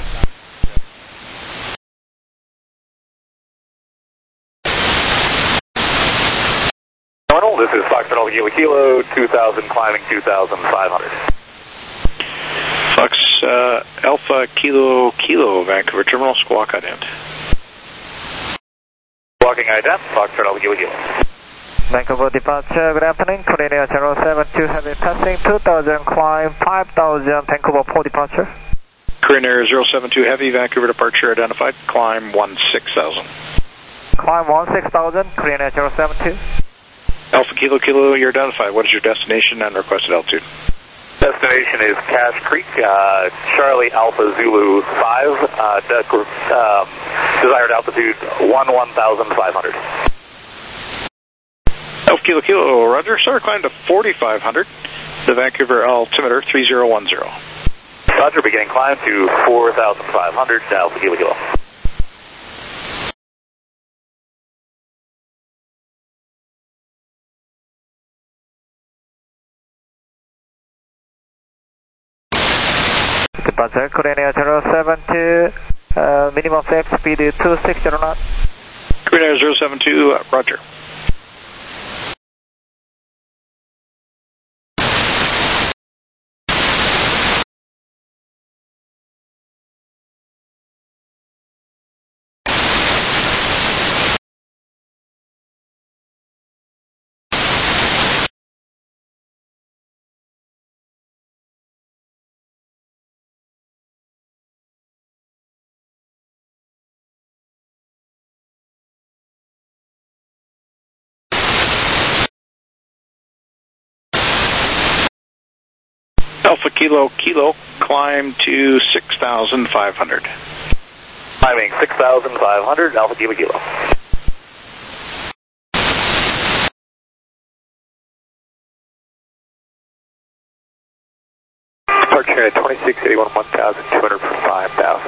Terminal, this is Foxtrot Kilo Kilo, 2,000, climbing 2,500.
Fox Alpha Kilo Kilo, Vancouver Terminal, squawk ident.
Squawking ident, Foxtrot Alpha Kilo Kilo.
Vancouver departure, good afternoon, Korean Air 072 heavy passing 2000, climb 5000, Vancouver Port departure.
Korean Air 072 heavy, Vancouver departure identified, climb 16,000.
Climb 16,000, Korean Air 072.
Alpha Kilo Kilo, you're identified. What is your destination and requested altitude?
Destination is Cache Creek, Charlie Alpha Zulu 5, desired altitude 11,500.
Alpha Kilo Kilo, roger, sir, climb to 4,500, the Vancouver altimeter 3010.
Roger, beginning climb to 4,500, Alpha Kilo Kilo.
Departure, Korean Air 072, minimum flight speed 260 knots.
Korean Air 072, roger. Alpha Kilo Kilo, climb to 6,500.
Climbing 6,500, Alpha Kilo Kilo.
Departure at 2681, 1,200 for 5,000.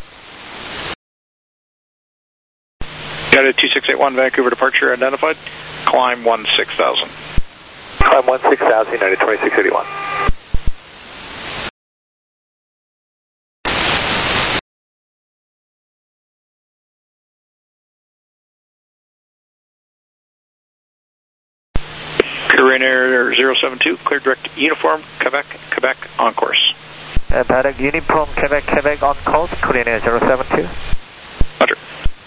United 2681, Vancouver departure identified, climb 16,000.
Climb 16,000, United 2681.
Korean Air 072, clear direct uniform, Quebec, Quebec, on course.
Direct uniform, Quebec, Quebec, on course, Korean Air 072.
Roger.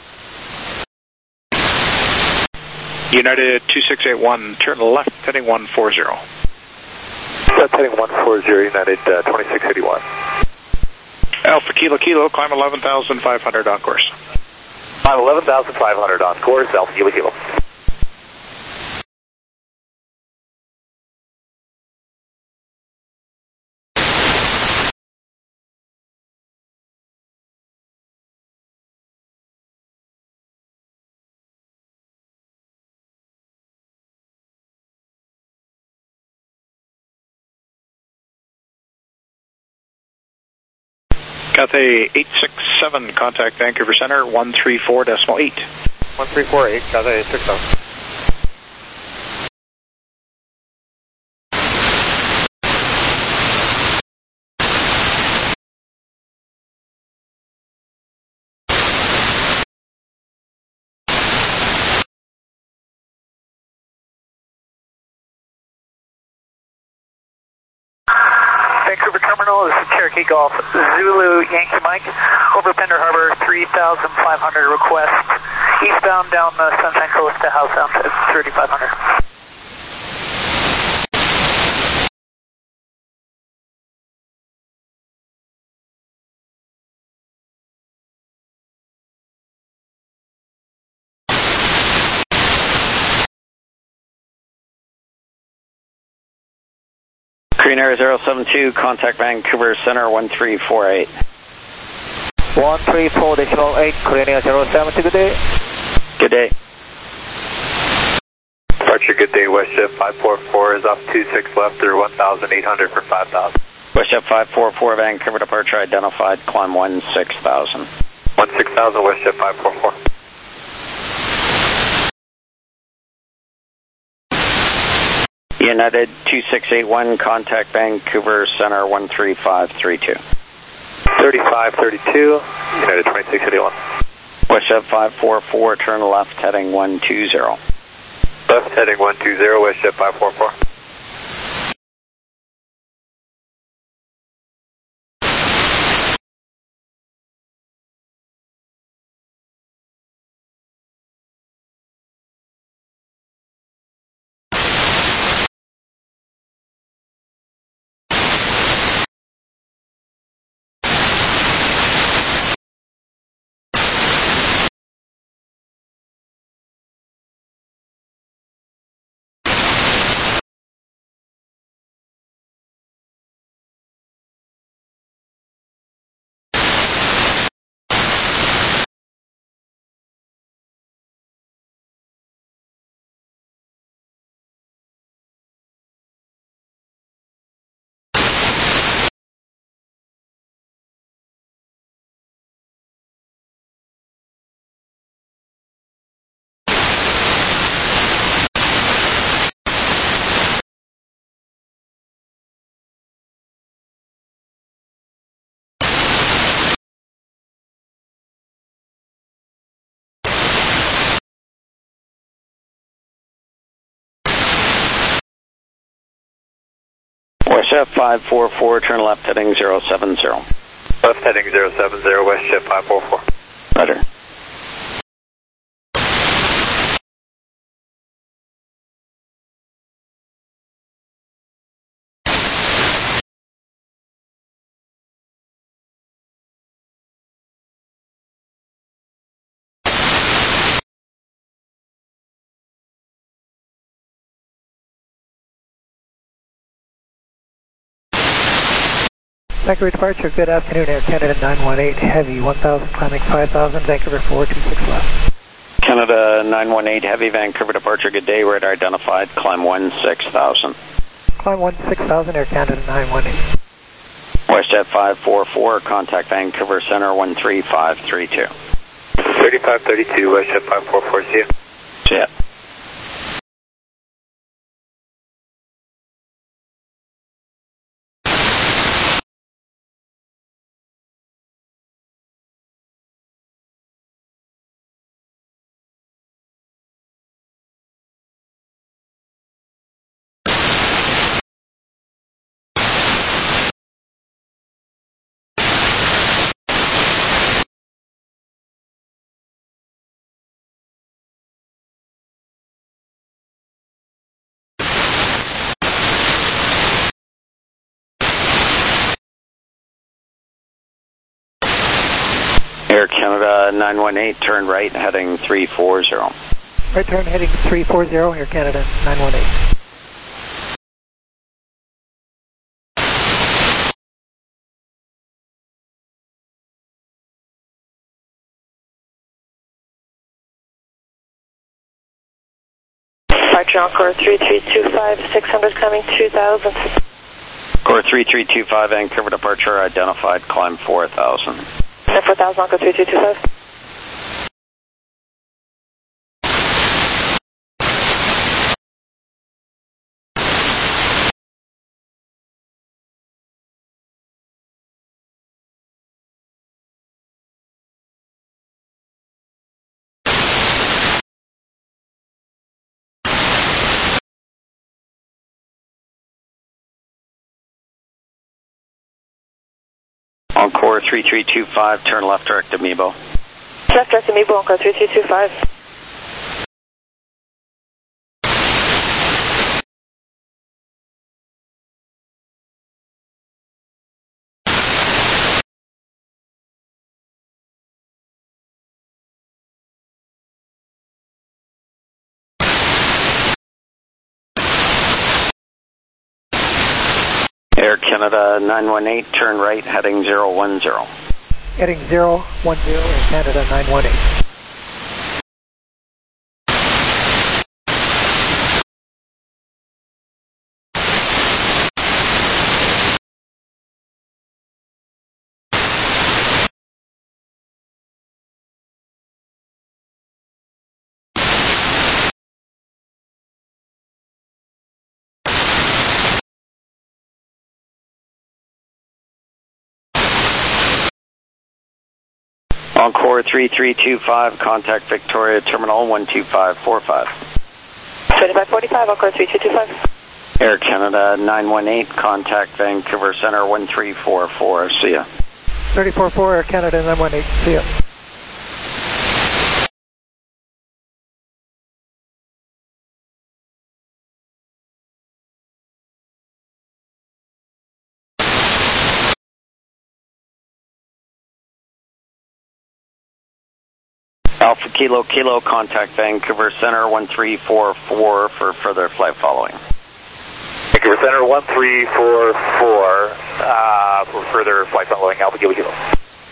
United 2681, turn left, heading 140.
Left heading 140, United 2681.
Alpha Kilo Kilo, climb 11,500 on course.
Climb 11,500 on course, Alpha Kilo Kilo.
Cathay 867, contact Vancouver Center 134.8.
1348, Cathay 867.
Vancouver Terminal, this is Cherokee Golf, Zulu Yankee Mike, over Pender Harbor, 3,500 request, eastbound down the Sunshine Coast to Housebound at 3,500.
Korean Air 072, contact Vancouver Center 1348.
134.8, Korean Air 072, good day.
Good day.
Departure, good day, WestJet 544 is off 26 left through 1,800 for 5,000.
WestJet 544, Vancouver departure identified, climb 16,000.
16,000, WestJet 544.
United 2681, contact Vancouver Center 13532.
3532, United 2681.
WestJet 544, turn left heading 120.
Left heading 120, WestJet 544.
WestJet 544, turn left heading 070.
Left heading 070, WestJet 544.
Roger.
Vancouver departure, good afternoon, Air Canada 918 Heavy, 1000, climbing 5000, Vancouver 426 left.
Canada 918 Heavy, Vancouver departure, good day, radar identified, climb 16000.
Climb 16000, Air Canada 918.
WestJet 544, contact Vancouver Center 13532.
3532, WestJet 544, see you.
See ya. Air Canada 918, turn right, heading 340.
Right turn heading 340, Air Canada 918.
Departure Encore 3325, 600 coming 2000.
Core 3325, Vancouver departure identified, climb 4000.
4000, Encore 3325.
Encore 3325, turn left direct Amiibo.
Left direct Amiibo, Encore 3325.
Air Canada 918, turn right, heading 010.
Heading 010, Air Canada 918.
Encore 3325, contact Victoria Terminal 12545.
2545, Encore 3225.
Air Canada 918, contact Vancouver Center 1344. See ya.
344, Air Canada 918. See ya.
Alpha Kilo Kilo, contact Vancouver Center 1344 for further flight following.
Vancouver Center 1344 for further flight following. Alpha Kilo Kilo.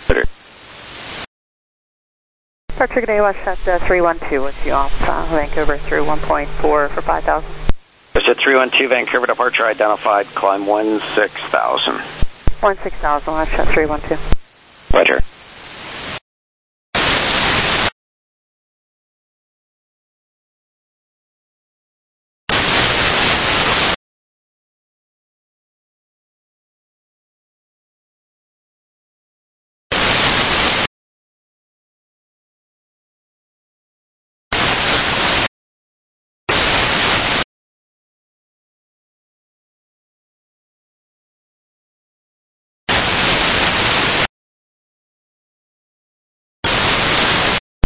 Departure today, WestJet 312 with you off Vancouver through 1.4 for 5,000.
WestJet 312, Vancouver departure identified, climb 16,000.
16,000, WestJet 312.
Roger.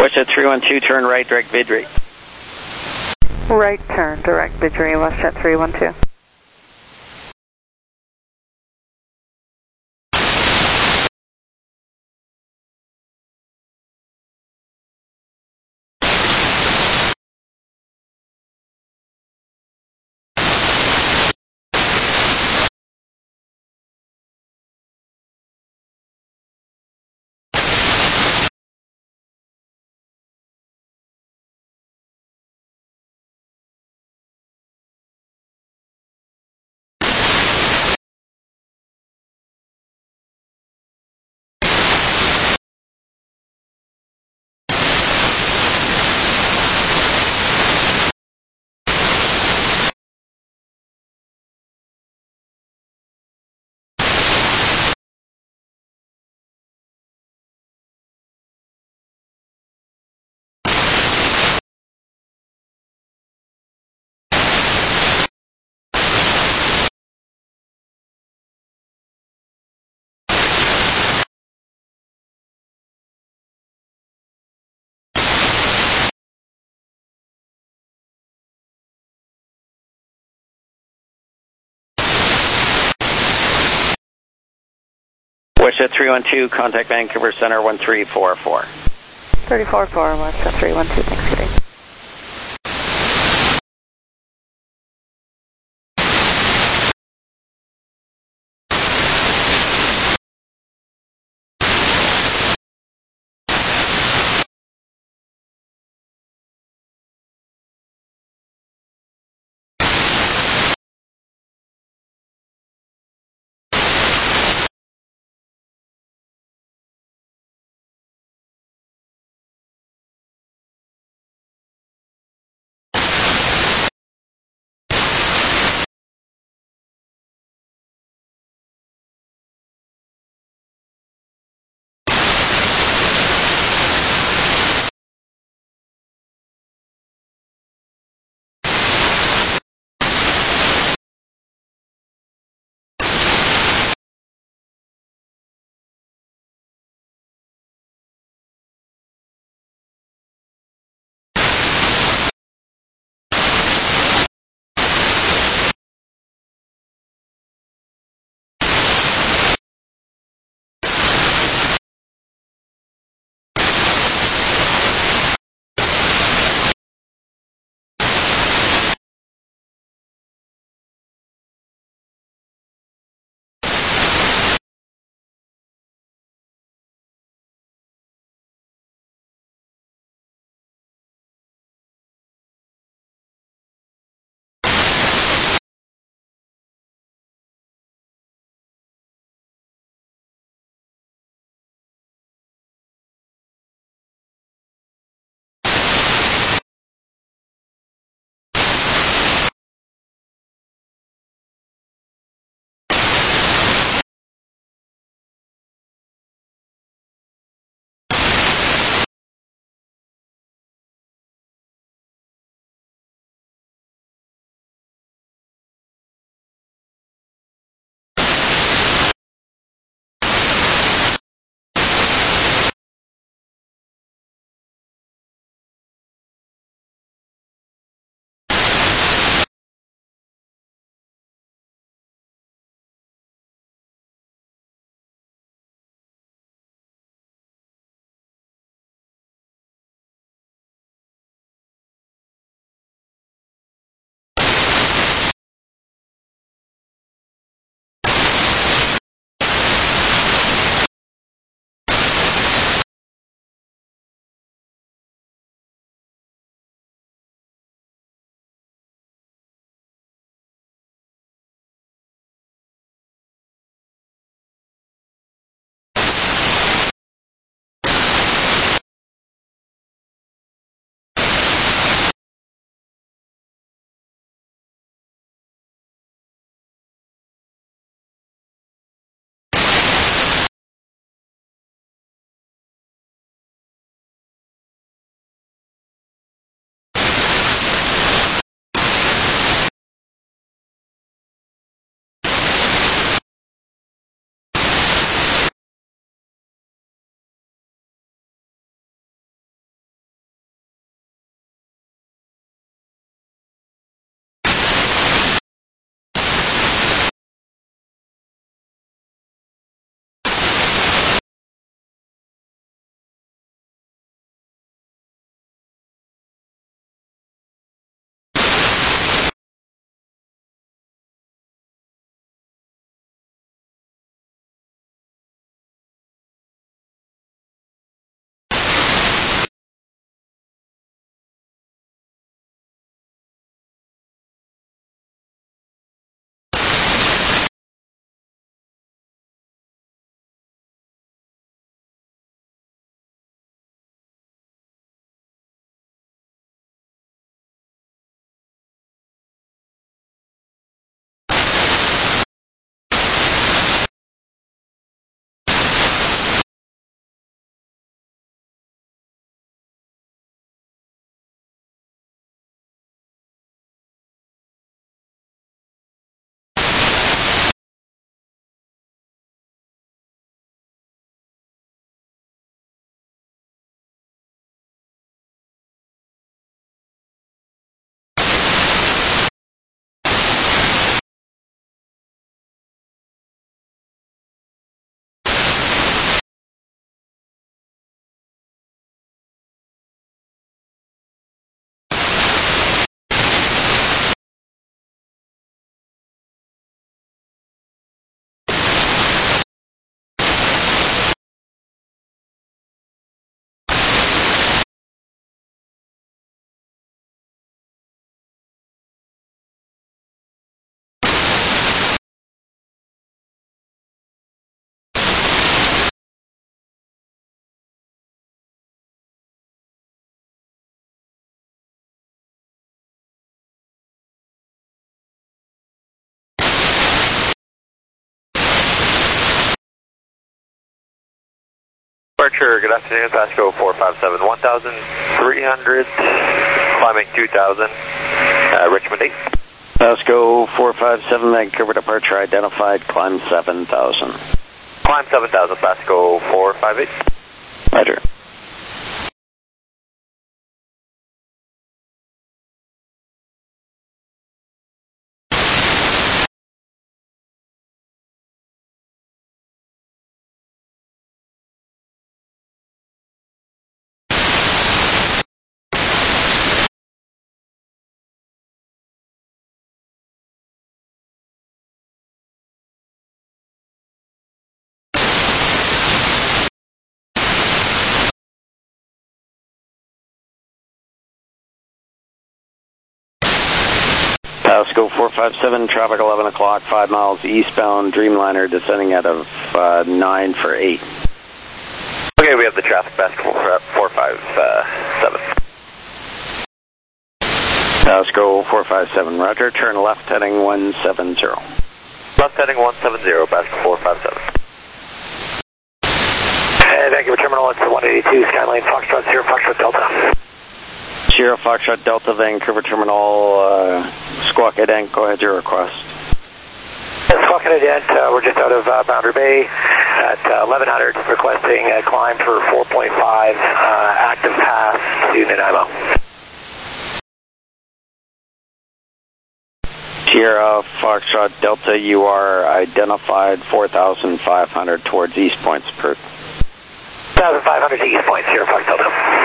WestJet 312, turn right, direct Vidri.
Right turn, direct Vidri, WestJet 312.
WestJet 312, contact Vancouver Center 1344.
344, WestJet 312, thanks, good day.
Departure, good afternoon, Pasco 457, 1,300, climbing 2,000, Richmond 8.
Pasco 457, Vancouver departure identified, climb 7,000.
Climb 7,000, Pasco 458.
Roger. Pasco 457, traffic 11 o'clock, 5 miles eastbound, Dreamliner descending out of 9 for 8.
Okay, we have the traffic, Pasco 457.
Pasco 457, roger, turn left heading 170.
Left heading 170, Pasco 457.
Vancouver Terminal, it's 182, Skylane Foxtrot, Sierra Foxtrot Delta.
Sierra Foxtrot Delta, Vancouver Terminal, Squawk Ident, go ahead, your request.
Squawk Ident, we're just out of Boundary Bay at 1100, requesting a climb for 4.5, active path to Nanaimo.
Sierra Foxtrot Delta, you are identified 4,500 towards East Point's per.
1,500 to East Point, Sierra Fox Delta.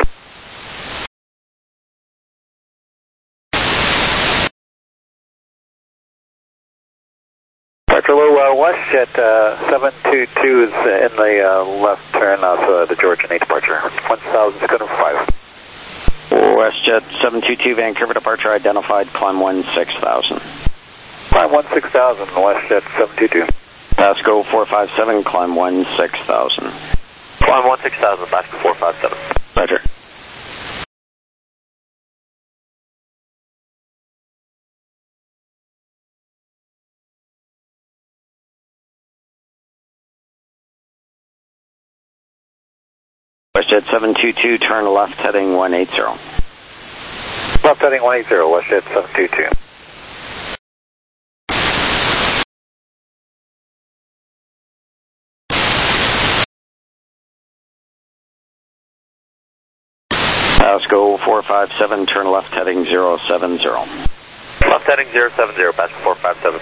WestJet 722 is in the left turn of the Georgian 8 departure, 1,605.
WestJet 722, Vancouver departure identified, climb 16,000.
Climb 16,000, WestJet 722.
Pasco 457, climb 16,000.
Climb 16,000, Pasco 457.
Roger. WestJet 722, turn left heading 180.
Left heading 180, WestJet 722.
Pasco 457, turn left heading 070.
Left heading 070, Pasco 457.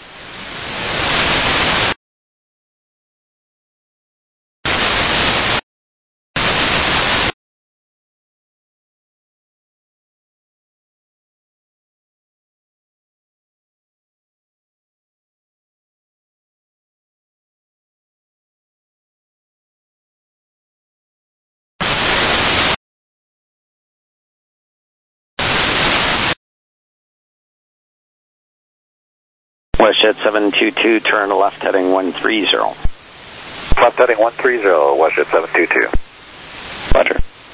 WestJet 722, turn left heading 130.
Left heading 130, WestJet 722.
Roger.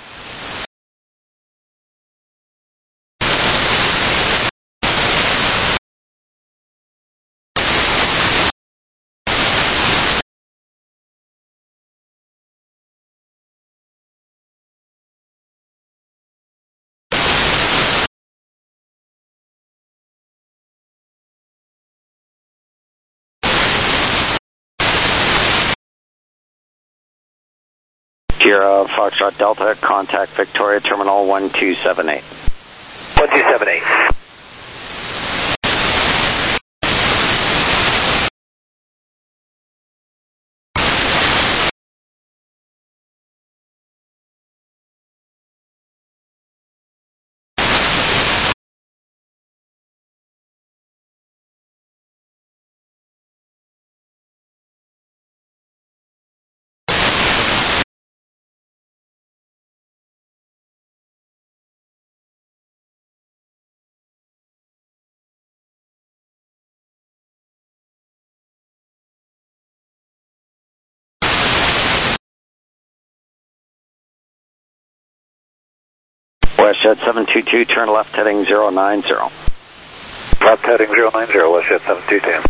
Sierra Foxtrot Delta, contact Victoria Terminal 1278.
1278.
WestJet 722, turn left heading 090.
Left heading 090, WestJet 722.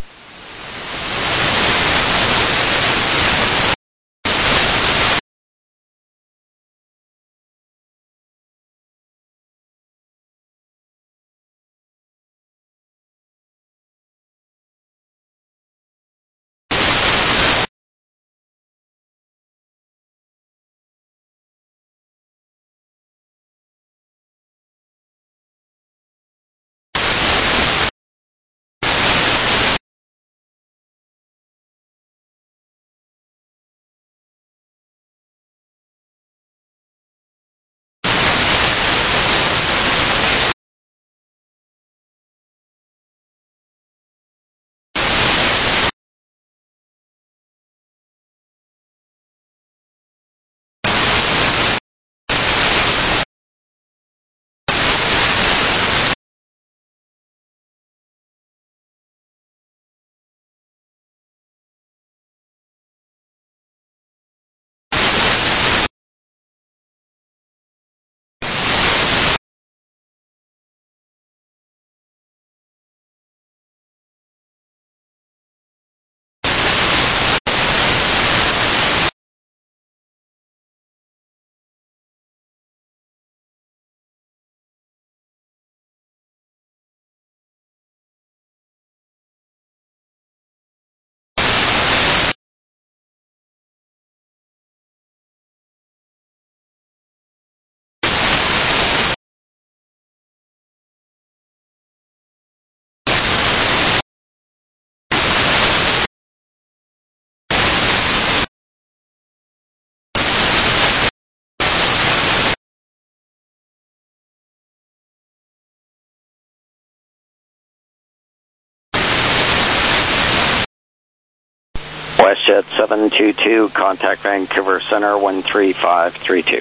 WestJet 722, contact Vancouver Center 13532.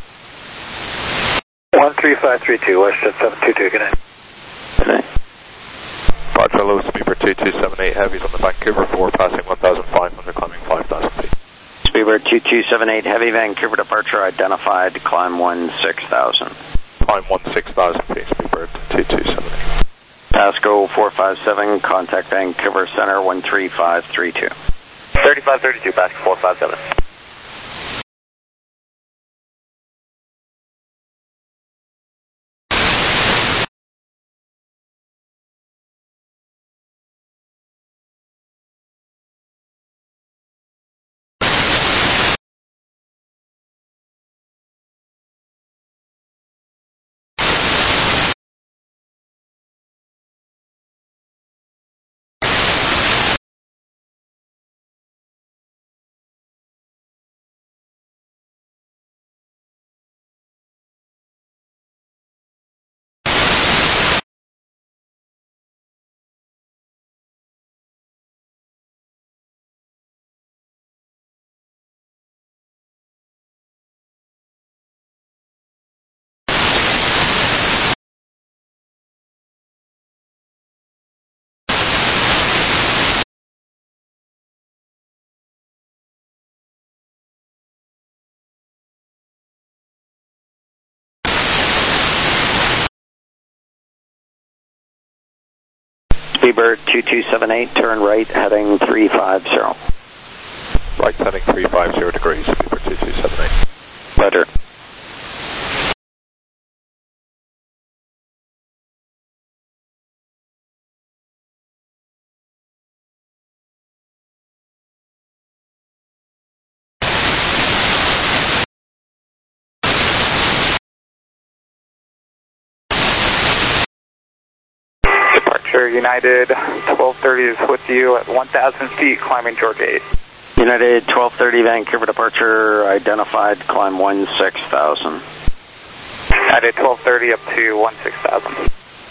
13532, WestJet 722, good night.
Good night.
Roger, low Speedbird 2278 heavies on the Vancouver 4, passing 1,500, climbing 5,000 feet.
Speedbird 2278 heavy, Vancouver departure identified, climb 16,000.
Climb 16,000 feet, Speedbird 2278.
Pasco 457, contact Vancouver Center 13532.
3532, Pasco 457.
Speedbird 2278, turn right, heading 350.
Right, heading 350 degrees, Speedbird 2278.
Roger.
Departure United 1230 is with you at 1,000 feet, climbing Georgia 8.
United 1230 Vancouver departure identified, climb 16,000.
United 1230 up to 16,000.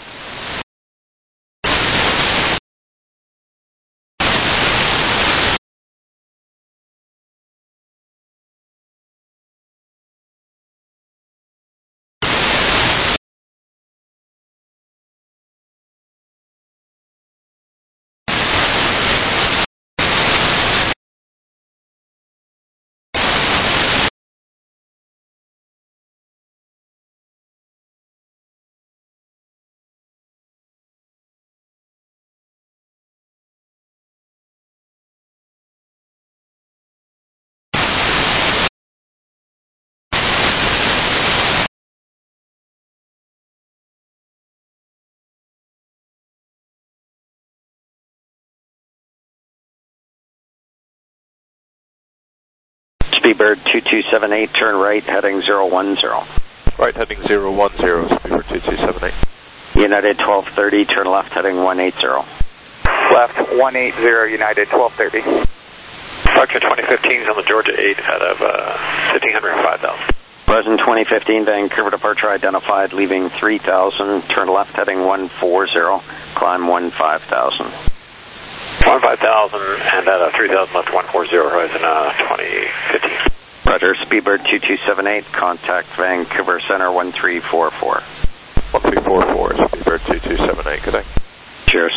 Speedbird 2278, turn right, heading 010.
Right, heading 010, Speedbird 2278.
United 1230, turn left, heading 180.
Left 180, United 1230.
Departure 2015 is on the Georgia 8 out of 1,500 and 5,000.
Present 2015, Vancouver departure identified, leaving 3,000, turn left, heading 140, climb 15,000.
15,000 and out of 3,000 left 140, horizon 2015.
Roger, Speedbird 2278, contact Vancouver Center 1344.
1344, Speedbird 2278, good day.
Cheers.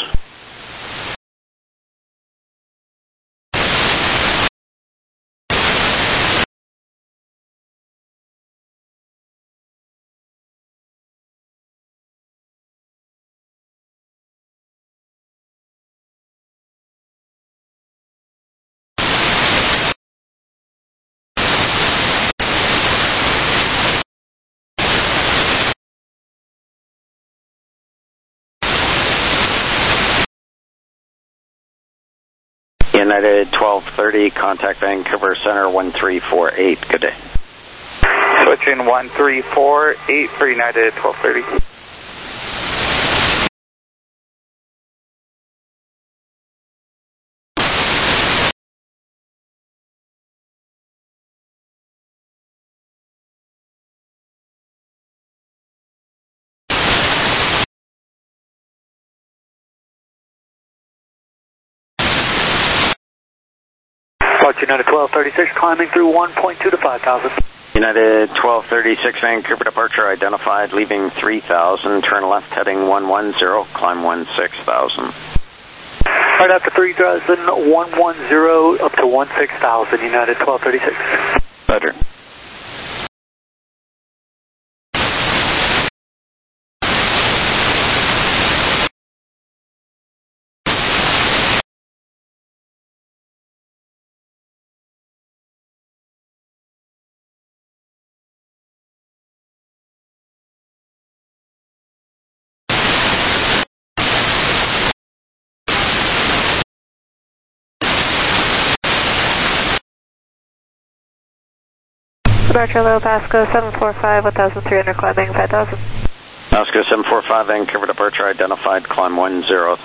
United 1230, contact Vancouver Center 1348. Good day.
Switching 1348 for United 1230.
Departure United 1236, climbing through 1.2 to 5,000.
United 1236, Vancouver departure identified, leaving 3,000, turn left heading 110, climb 16,000.
Right after 3,000, 110 up to 16,000, United 1236.
Better.
Departure Low Pasco 745, 1,300, climbing 5,000.
Pasco 745, Vancouver departure identified, climb 10,000.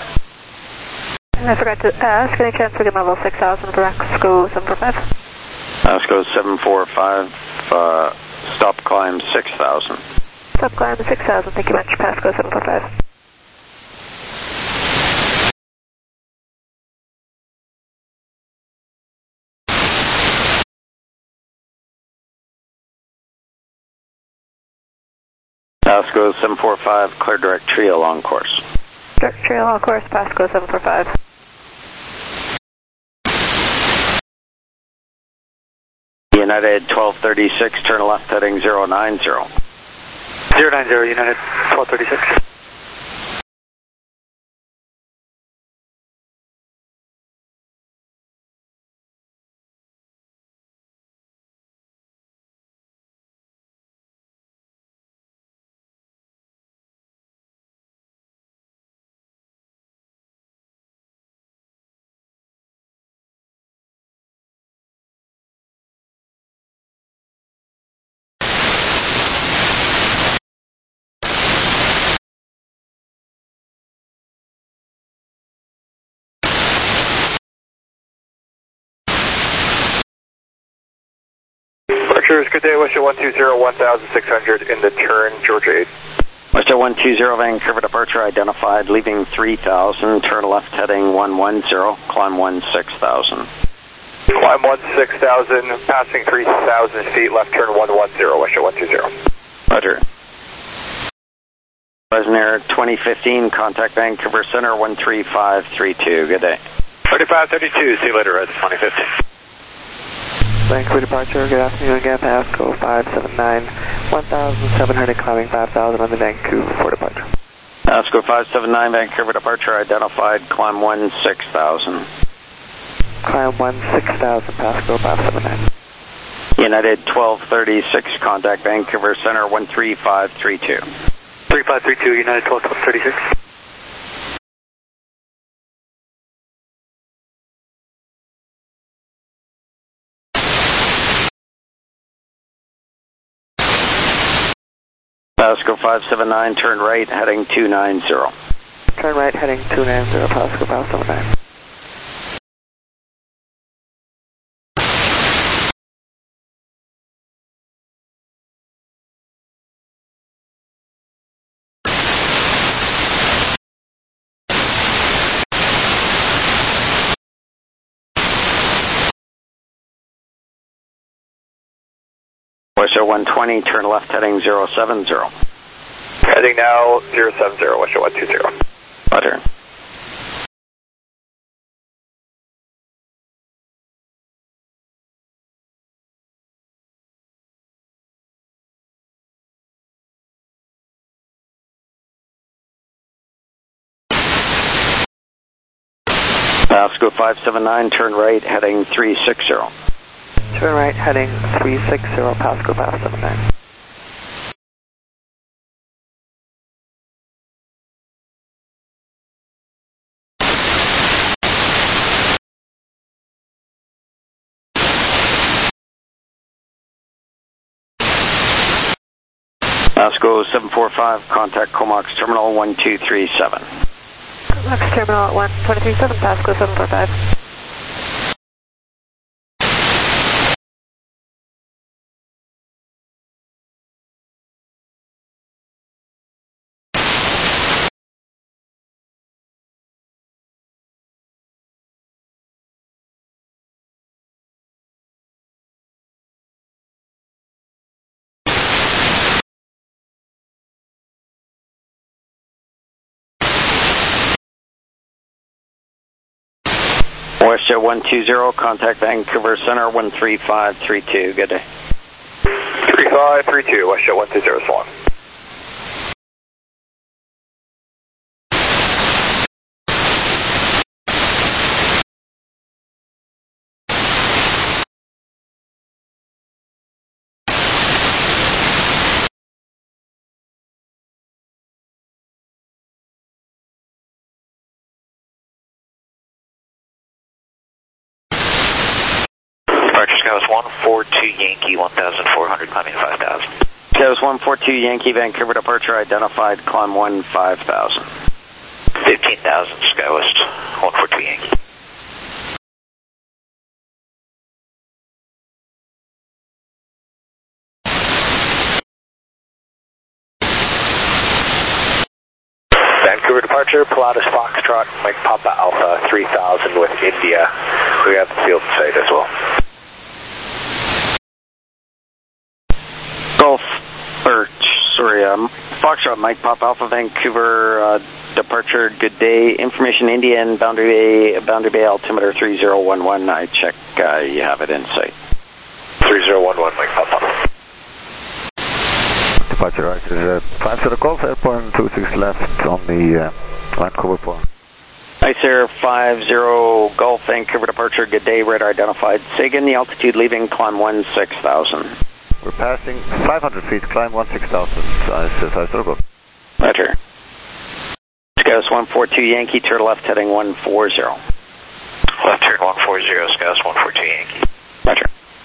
I forgot to ask, any chance we get level 6,000 for Pasco 745?
Pasco 745, stop climb 6,000.
Stop climb 6,000, thank you much, Pasco 745.
Pasco 745, clear direct tree along course.
Direct tree along course, Pasco 745.
United 1236, turn left heading 090.
090, United 1236.
Good day, Westjet 120, 1,600 in the turn, Georgia 8.
Westjet 120, Vancouver departure identified, leaving 3,000, turn left heading 110, climb 16,000.
Climb 16,000, passing 3,000 feet, left turn 110, Westjet 120.
Roger. Lesnair 2015, contact Vancouver Center 13532, good day.
3532, see you later, Red 2015.
Vancouver departure, good afternoon again, Pasco 579, 1,700, climbing 5,000 on the Vancouver for departure.
Pasco 579, Vancouver departure identified, climb 16,000.
Climb 16,000, Pasco 579.
United 1236, contact Vancouver Center 13532.
3532, United 1236.
Pasco 579, turn right, heading 290.
Turn right, heading 290, Pasco 579.
Westjet 120, turn left heading 070.
Heading now 070, Westjet 120.
Roger. Pasco 579, turn right heading 360.
Turn right, heading 360, Pasco 579.
Pasco 745, contact Comox Terminal 1237.
Comox Terminal 1237, Pasco 745.
WestJet 120, contact Vancouver Center 13532. Good day.
3532, WestJet 120 is 1.
Departure Skywas 142 Yankee 1400, climbing 5000.
Skywas 142 Yankee, Vancouver departure identified, climb 5000.
15,000, Skywest 142 Yankee.
Vancouver departure, Pilatus Foxtrot, Mike Papa Alpha 3000 with India. We have the field site as well.
Foxtrot, Mike Papa Alpha, Vancouver departure, good day. Information India and Boundary Bay altimeter 3011. I check you have it in sight.
3011, Mike Papa.
Departure right, 50 Golf, airport 26 left on the Vancouver port.
Nice Air 50 Golf, Vancouver departure, good day, radar identified. Say again the altitude leaving, climb 16,000.
We're passing 500 feet, climb 16,000. I said 50 Golf.
Roger. Skywas 142 Yankee, turn left heading 140.
Left turn 140, Skywas 142 Yankee.
Roger.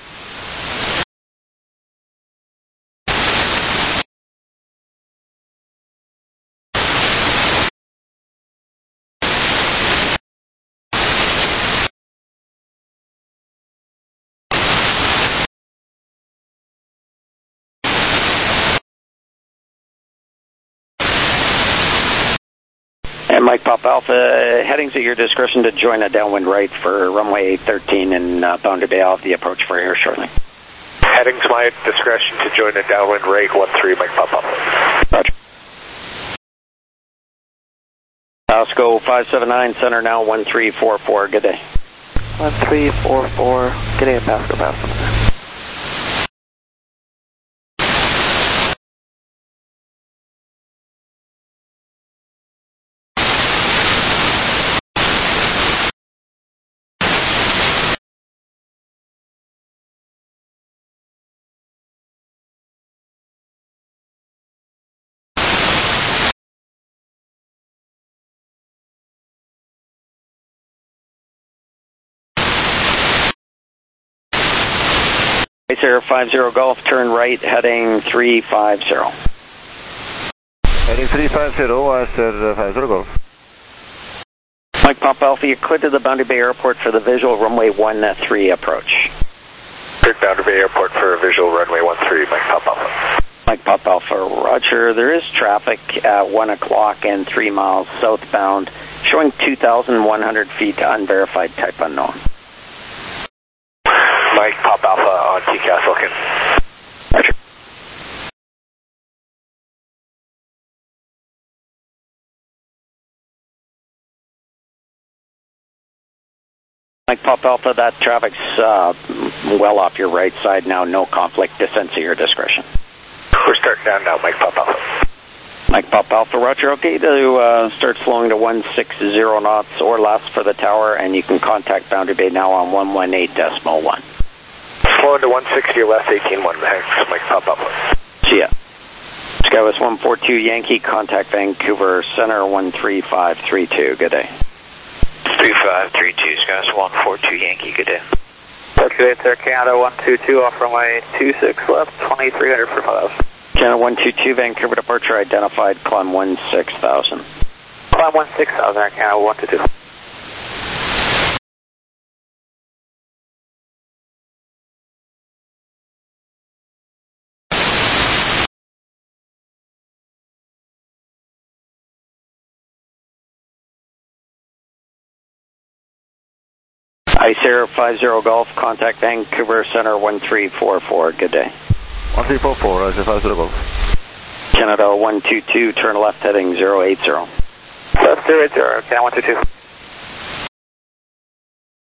And Mike Pop Alpha, headings at your discretion to join a downwind right for runway 13 and Boundary Bay. I'll have the approach for air shortly.
Headings my discretion to join a downwind right 13, Mike Pop Alpha.
Roger. Osco 579, center now 1344, good day.
1344, good day, Pasco Pasco.
Air 50 Golf, turn right, heading 350.
Heading 350, I said 50 Golf.
Mike Pop Alpha, you're clear to the Boundary Bay Airport for the visual runway 13 approach.
Clear Boundary Bay Airport for a visual runway 13, Mike Pop Alpha.
Mike Pop Alpha, roger. There is traffic at 1 o'clock and 3 miles southbound, showing 2,100 feet unverified type unknown.
Mike Pop Alpha on TCAS looking.
Roger. Mike Pop Alpha, that traffic's well off your right side now, no conflict, descents at your discretion.
We're starting down now, Mike Pop Alpha.
Mike Pop Alpha, roger, okay to start slowing to 160 knots or less for the tower, and you can contact Boundary Bay now on 118.1.
Slowing to 160 or less, 18-1, thanks, Mike Pop Alpha.
See ya. Skywest 142 Yankee, contact Vancouver Center 13532, good day.
3532, Skywest 142 Yankee, good day.
Calculate Air Canada 122 off runway 26 left, 2300 for 5,000.
Canada 122, Vancouver departure identified, climb 16,000.
Climb 16,000, Air Canada 122.
Ice Air 50 Golf, contact Vancouver Center 1344, good day.
1344, Ice Air 50 Golf.
Canada 122, turn left heading 080.
Left 080, Canada 122.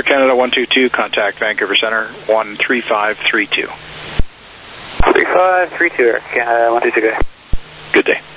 Canada 122, contact Vancouver Center 13532.
3532, Air Canada 122.
Good day.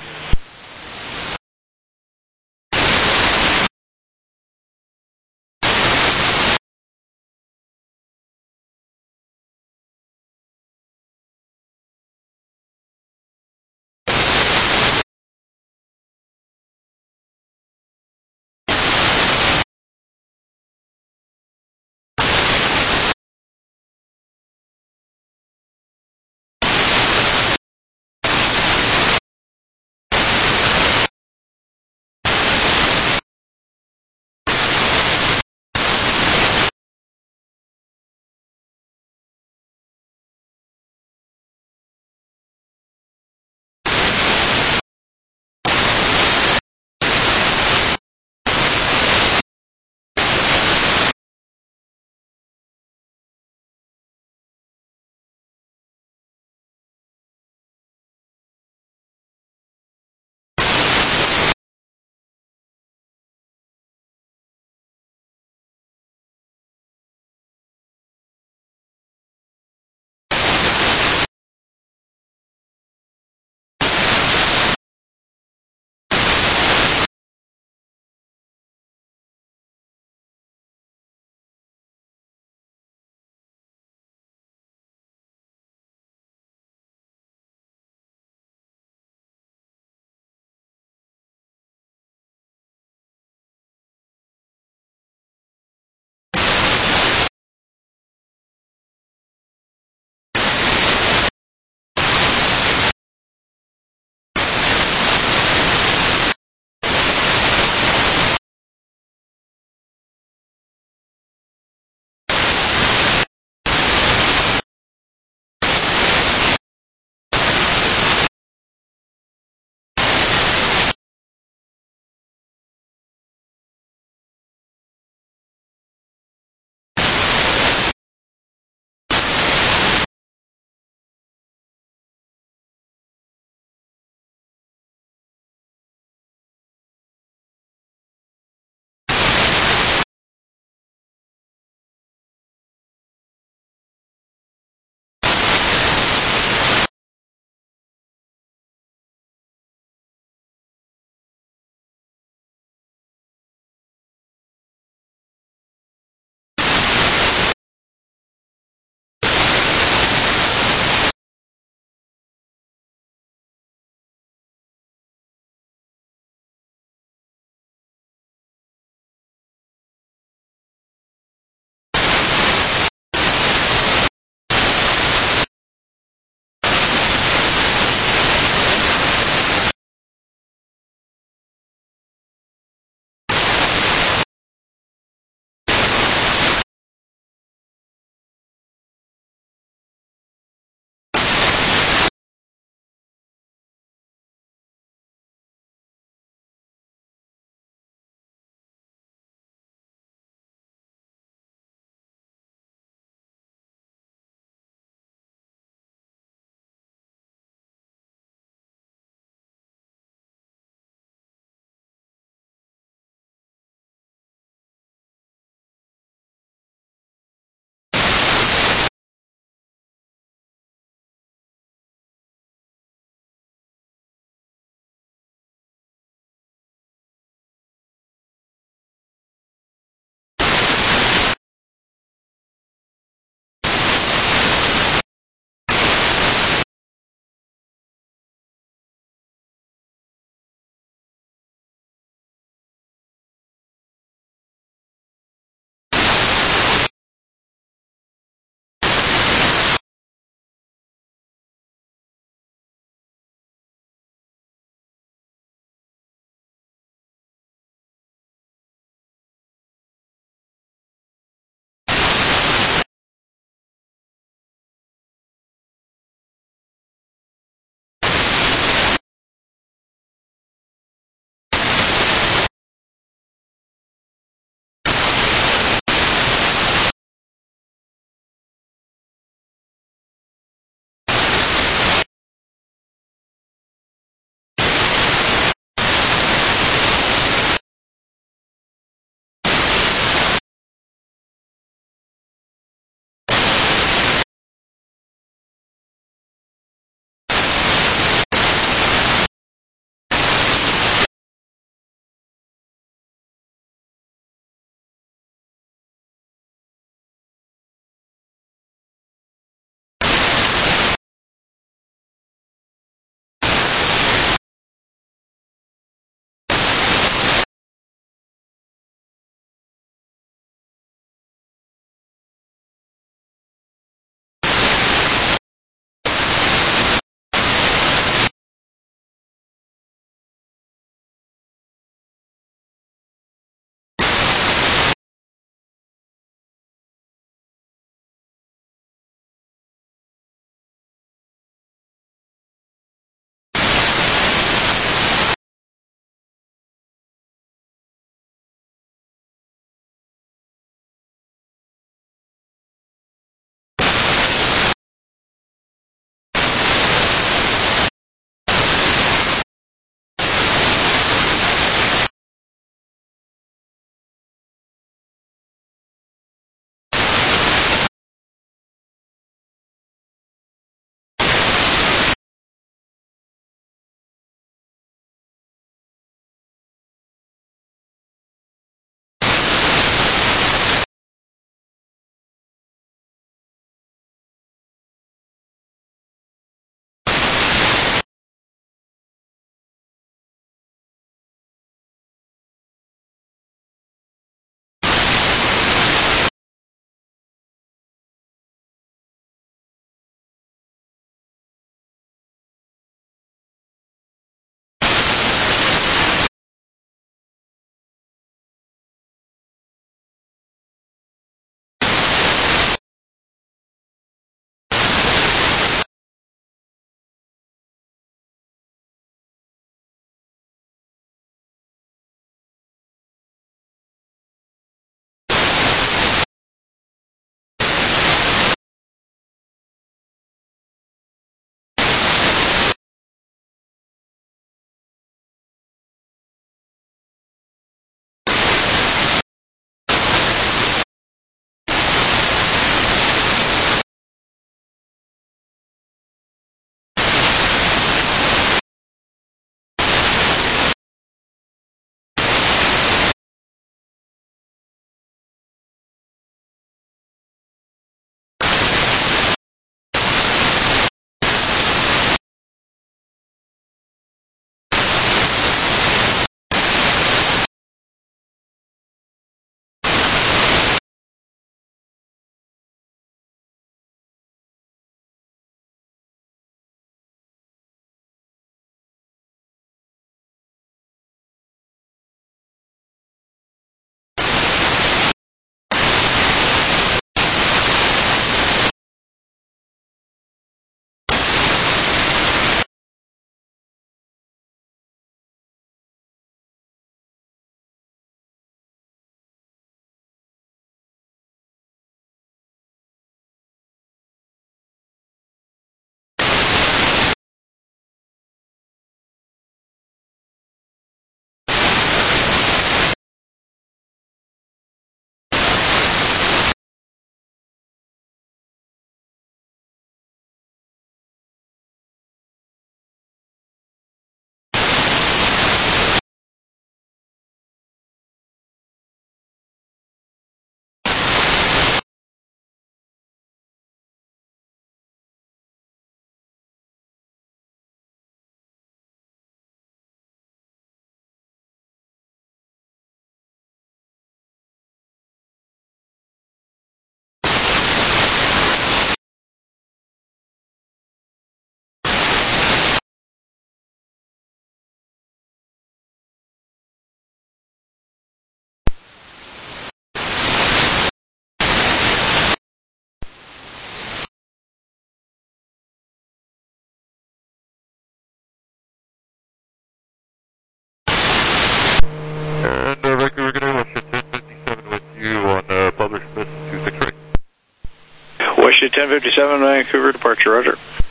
1057, Vancouver departure, roger.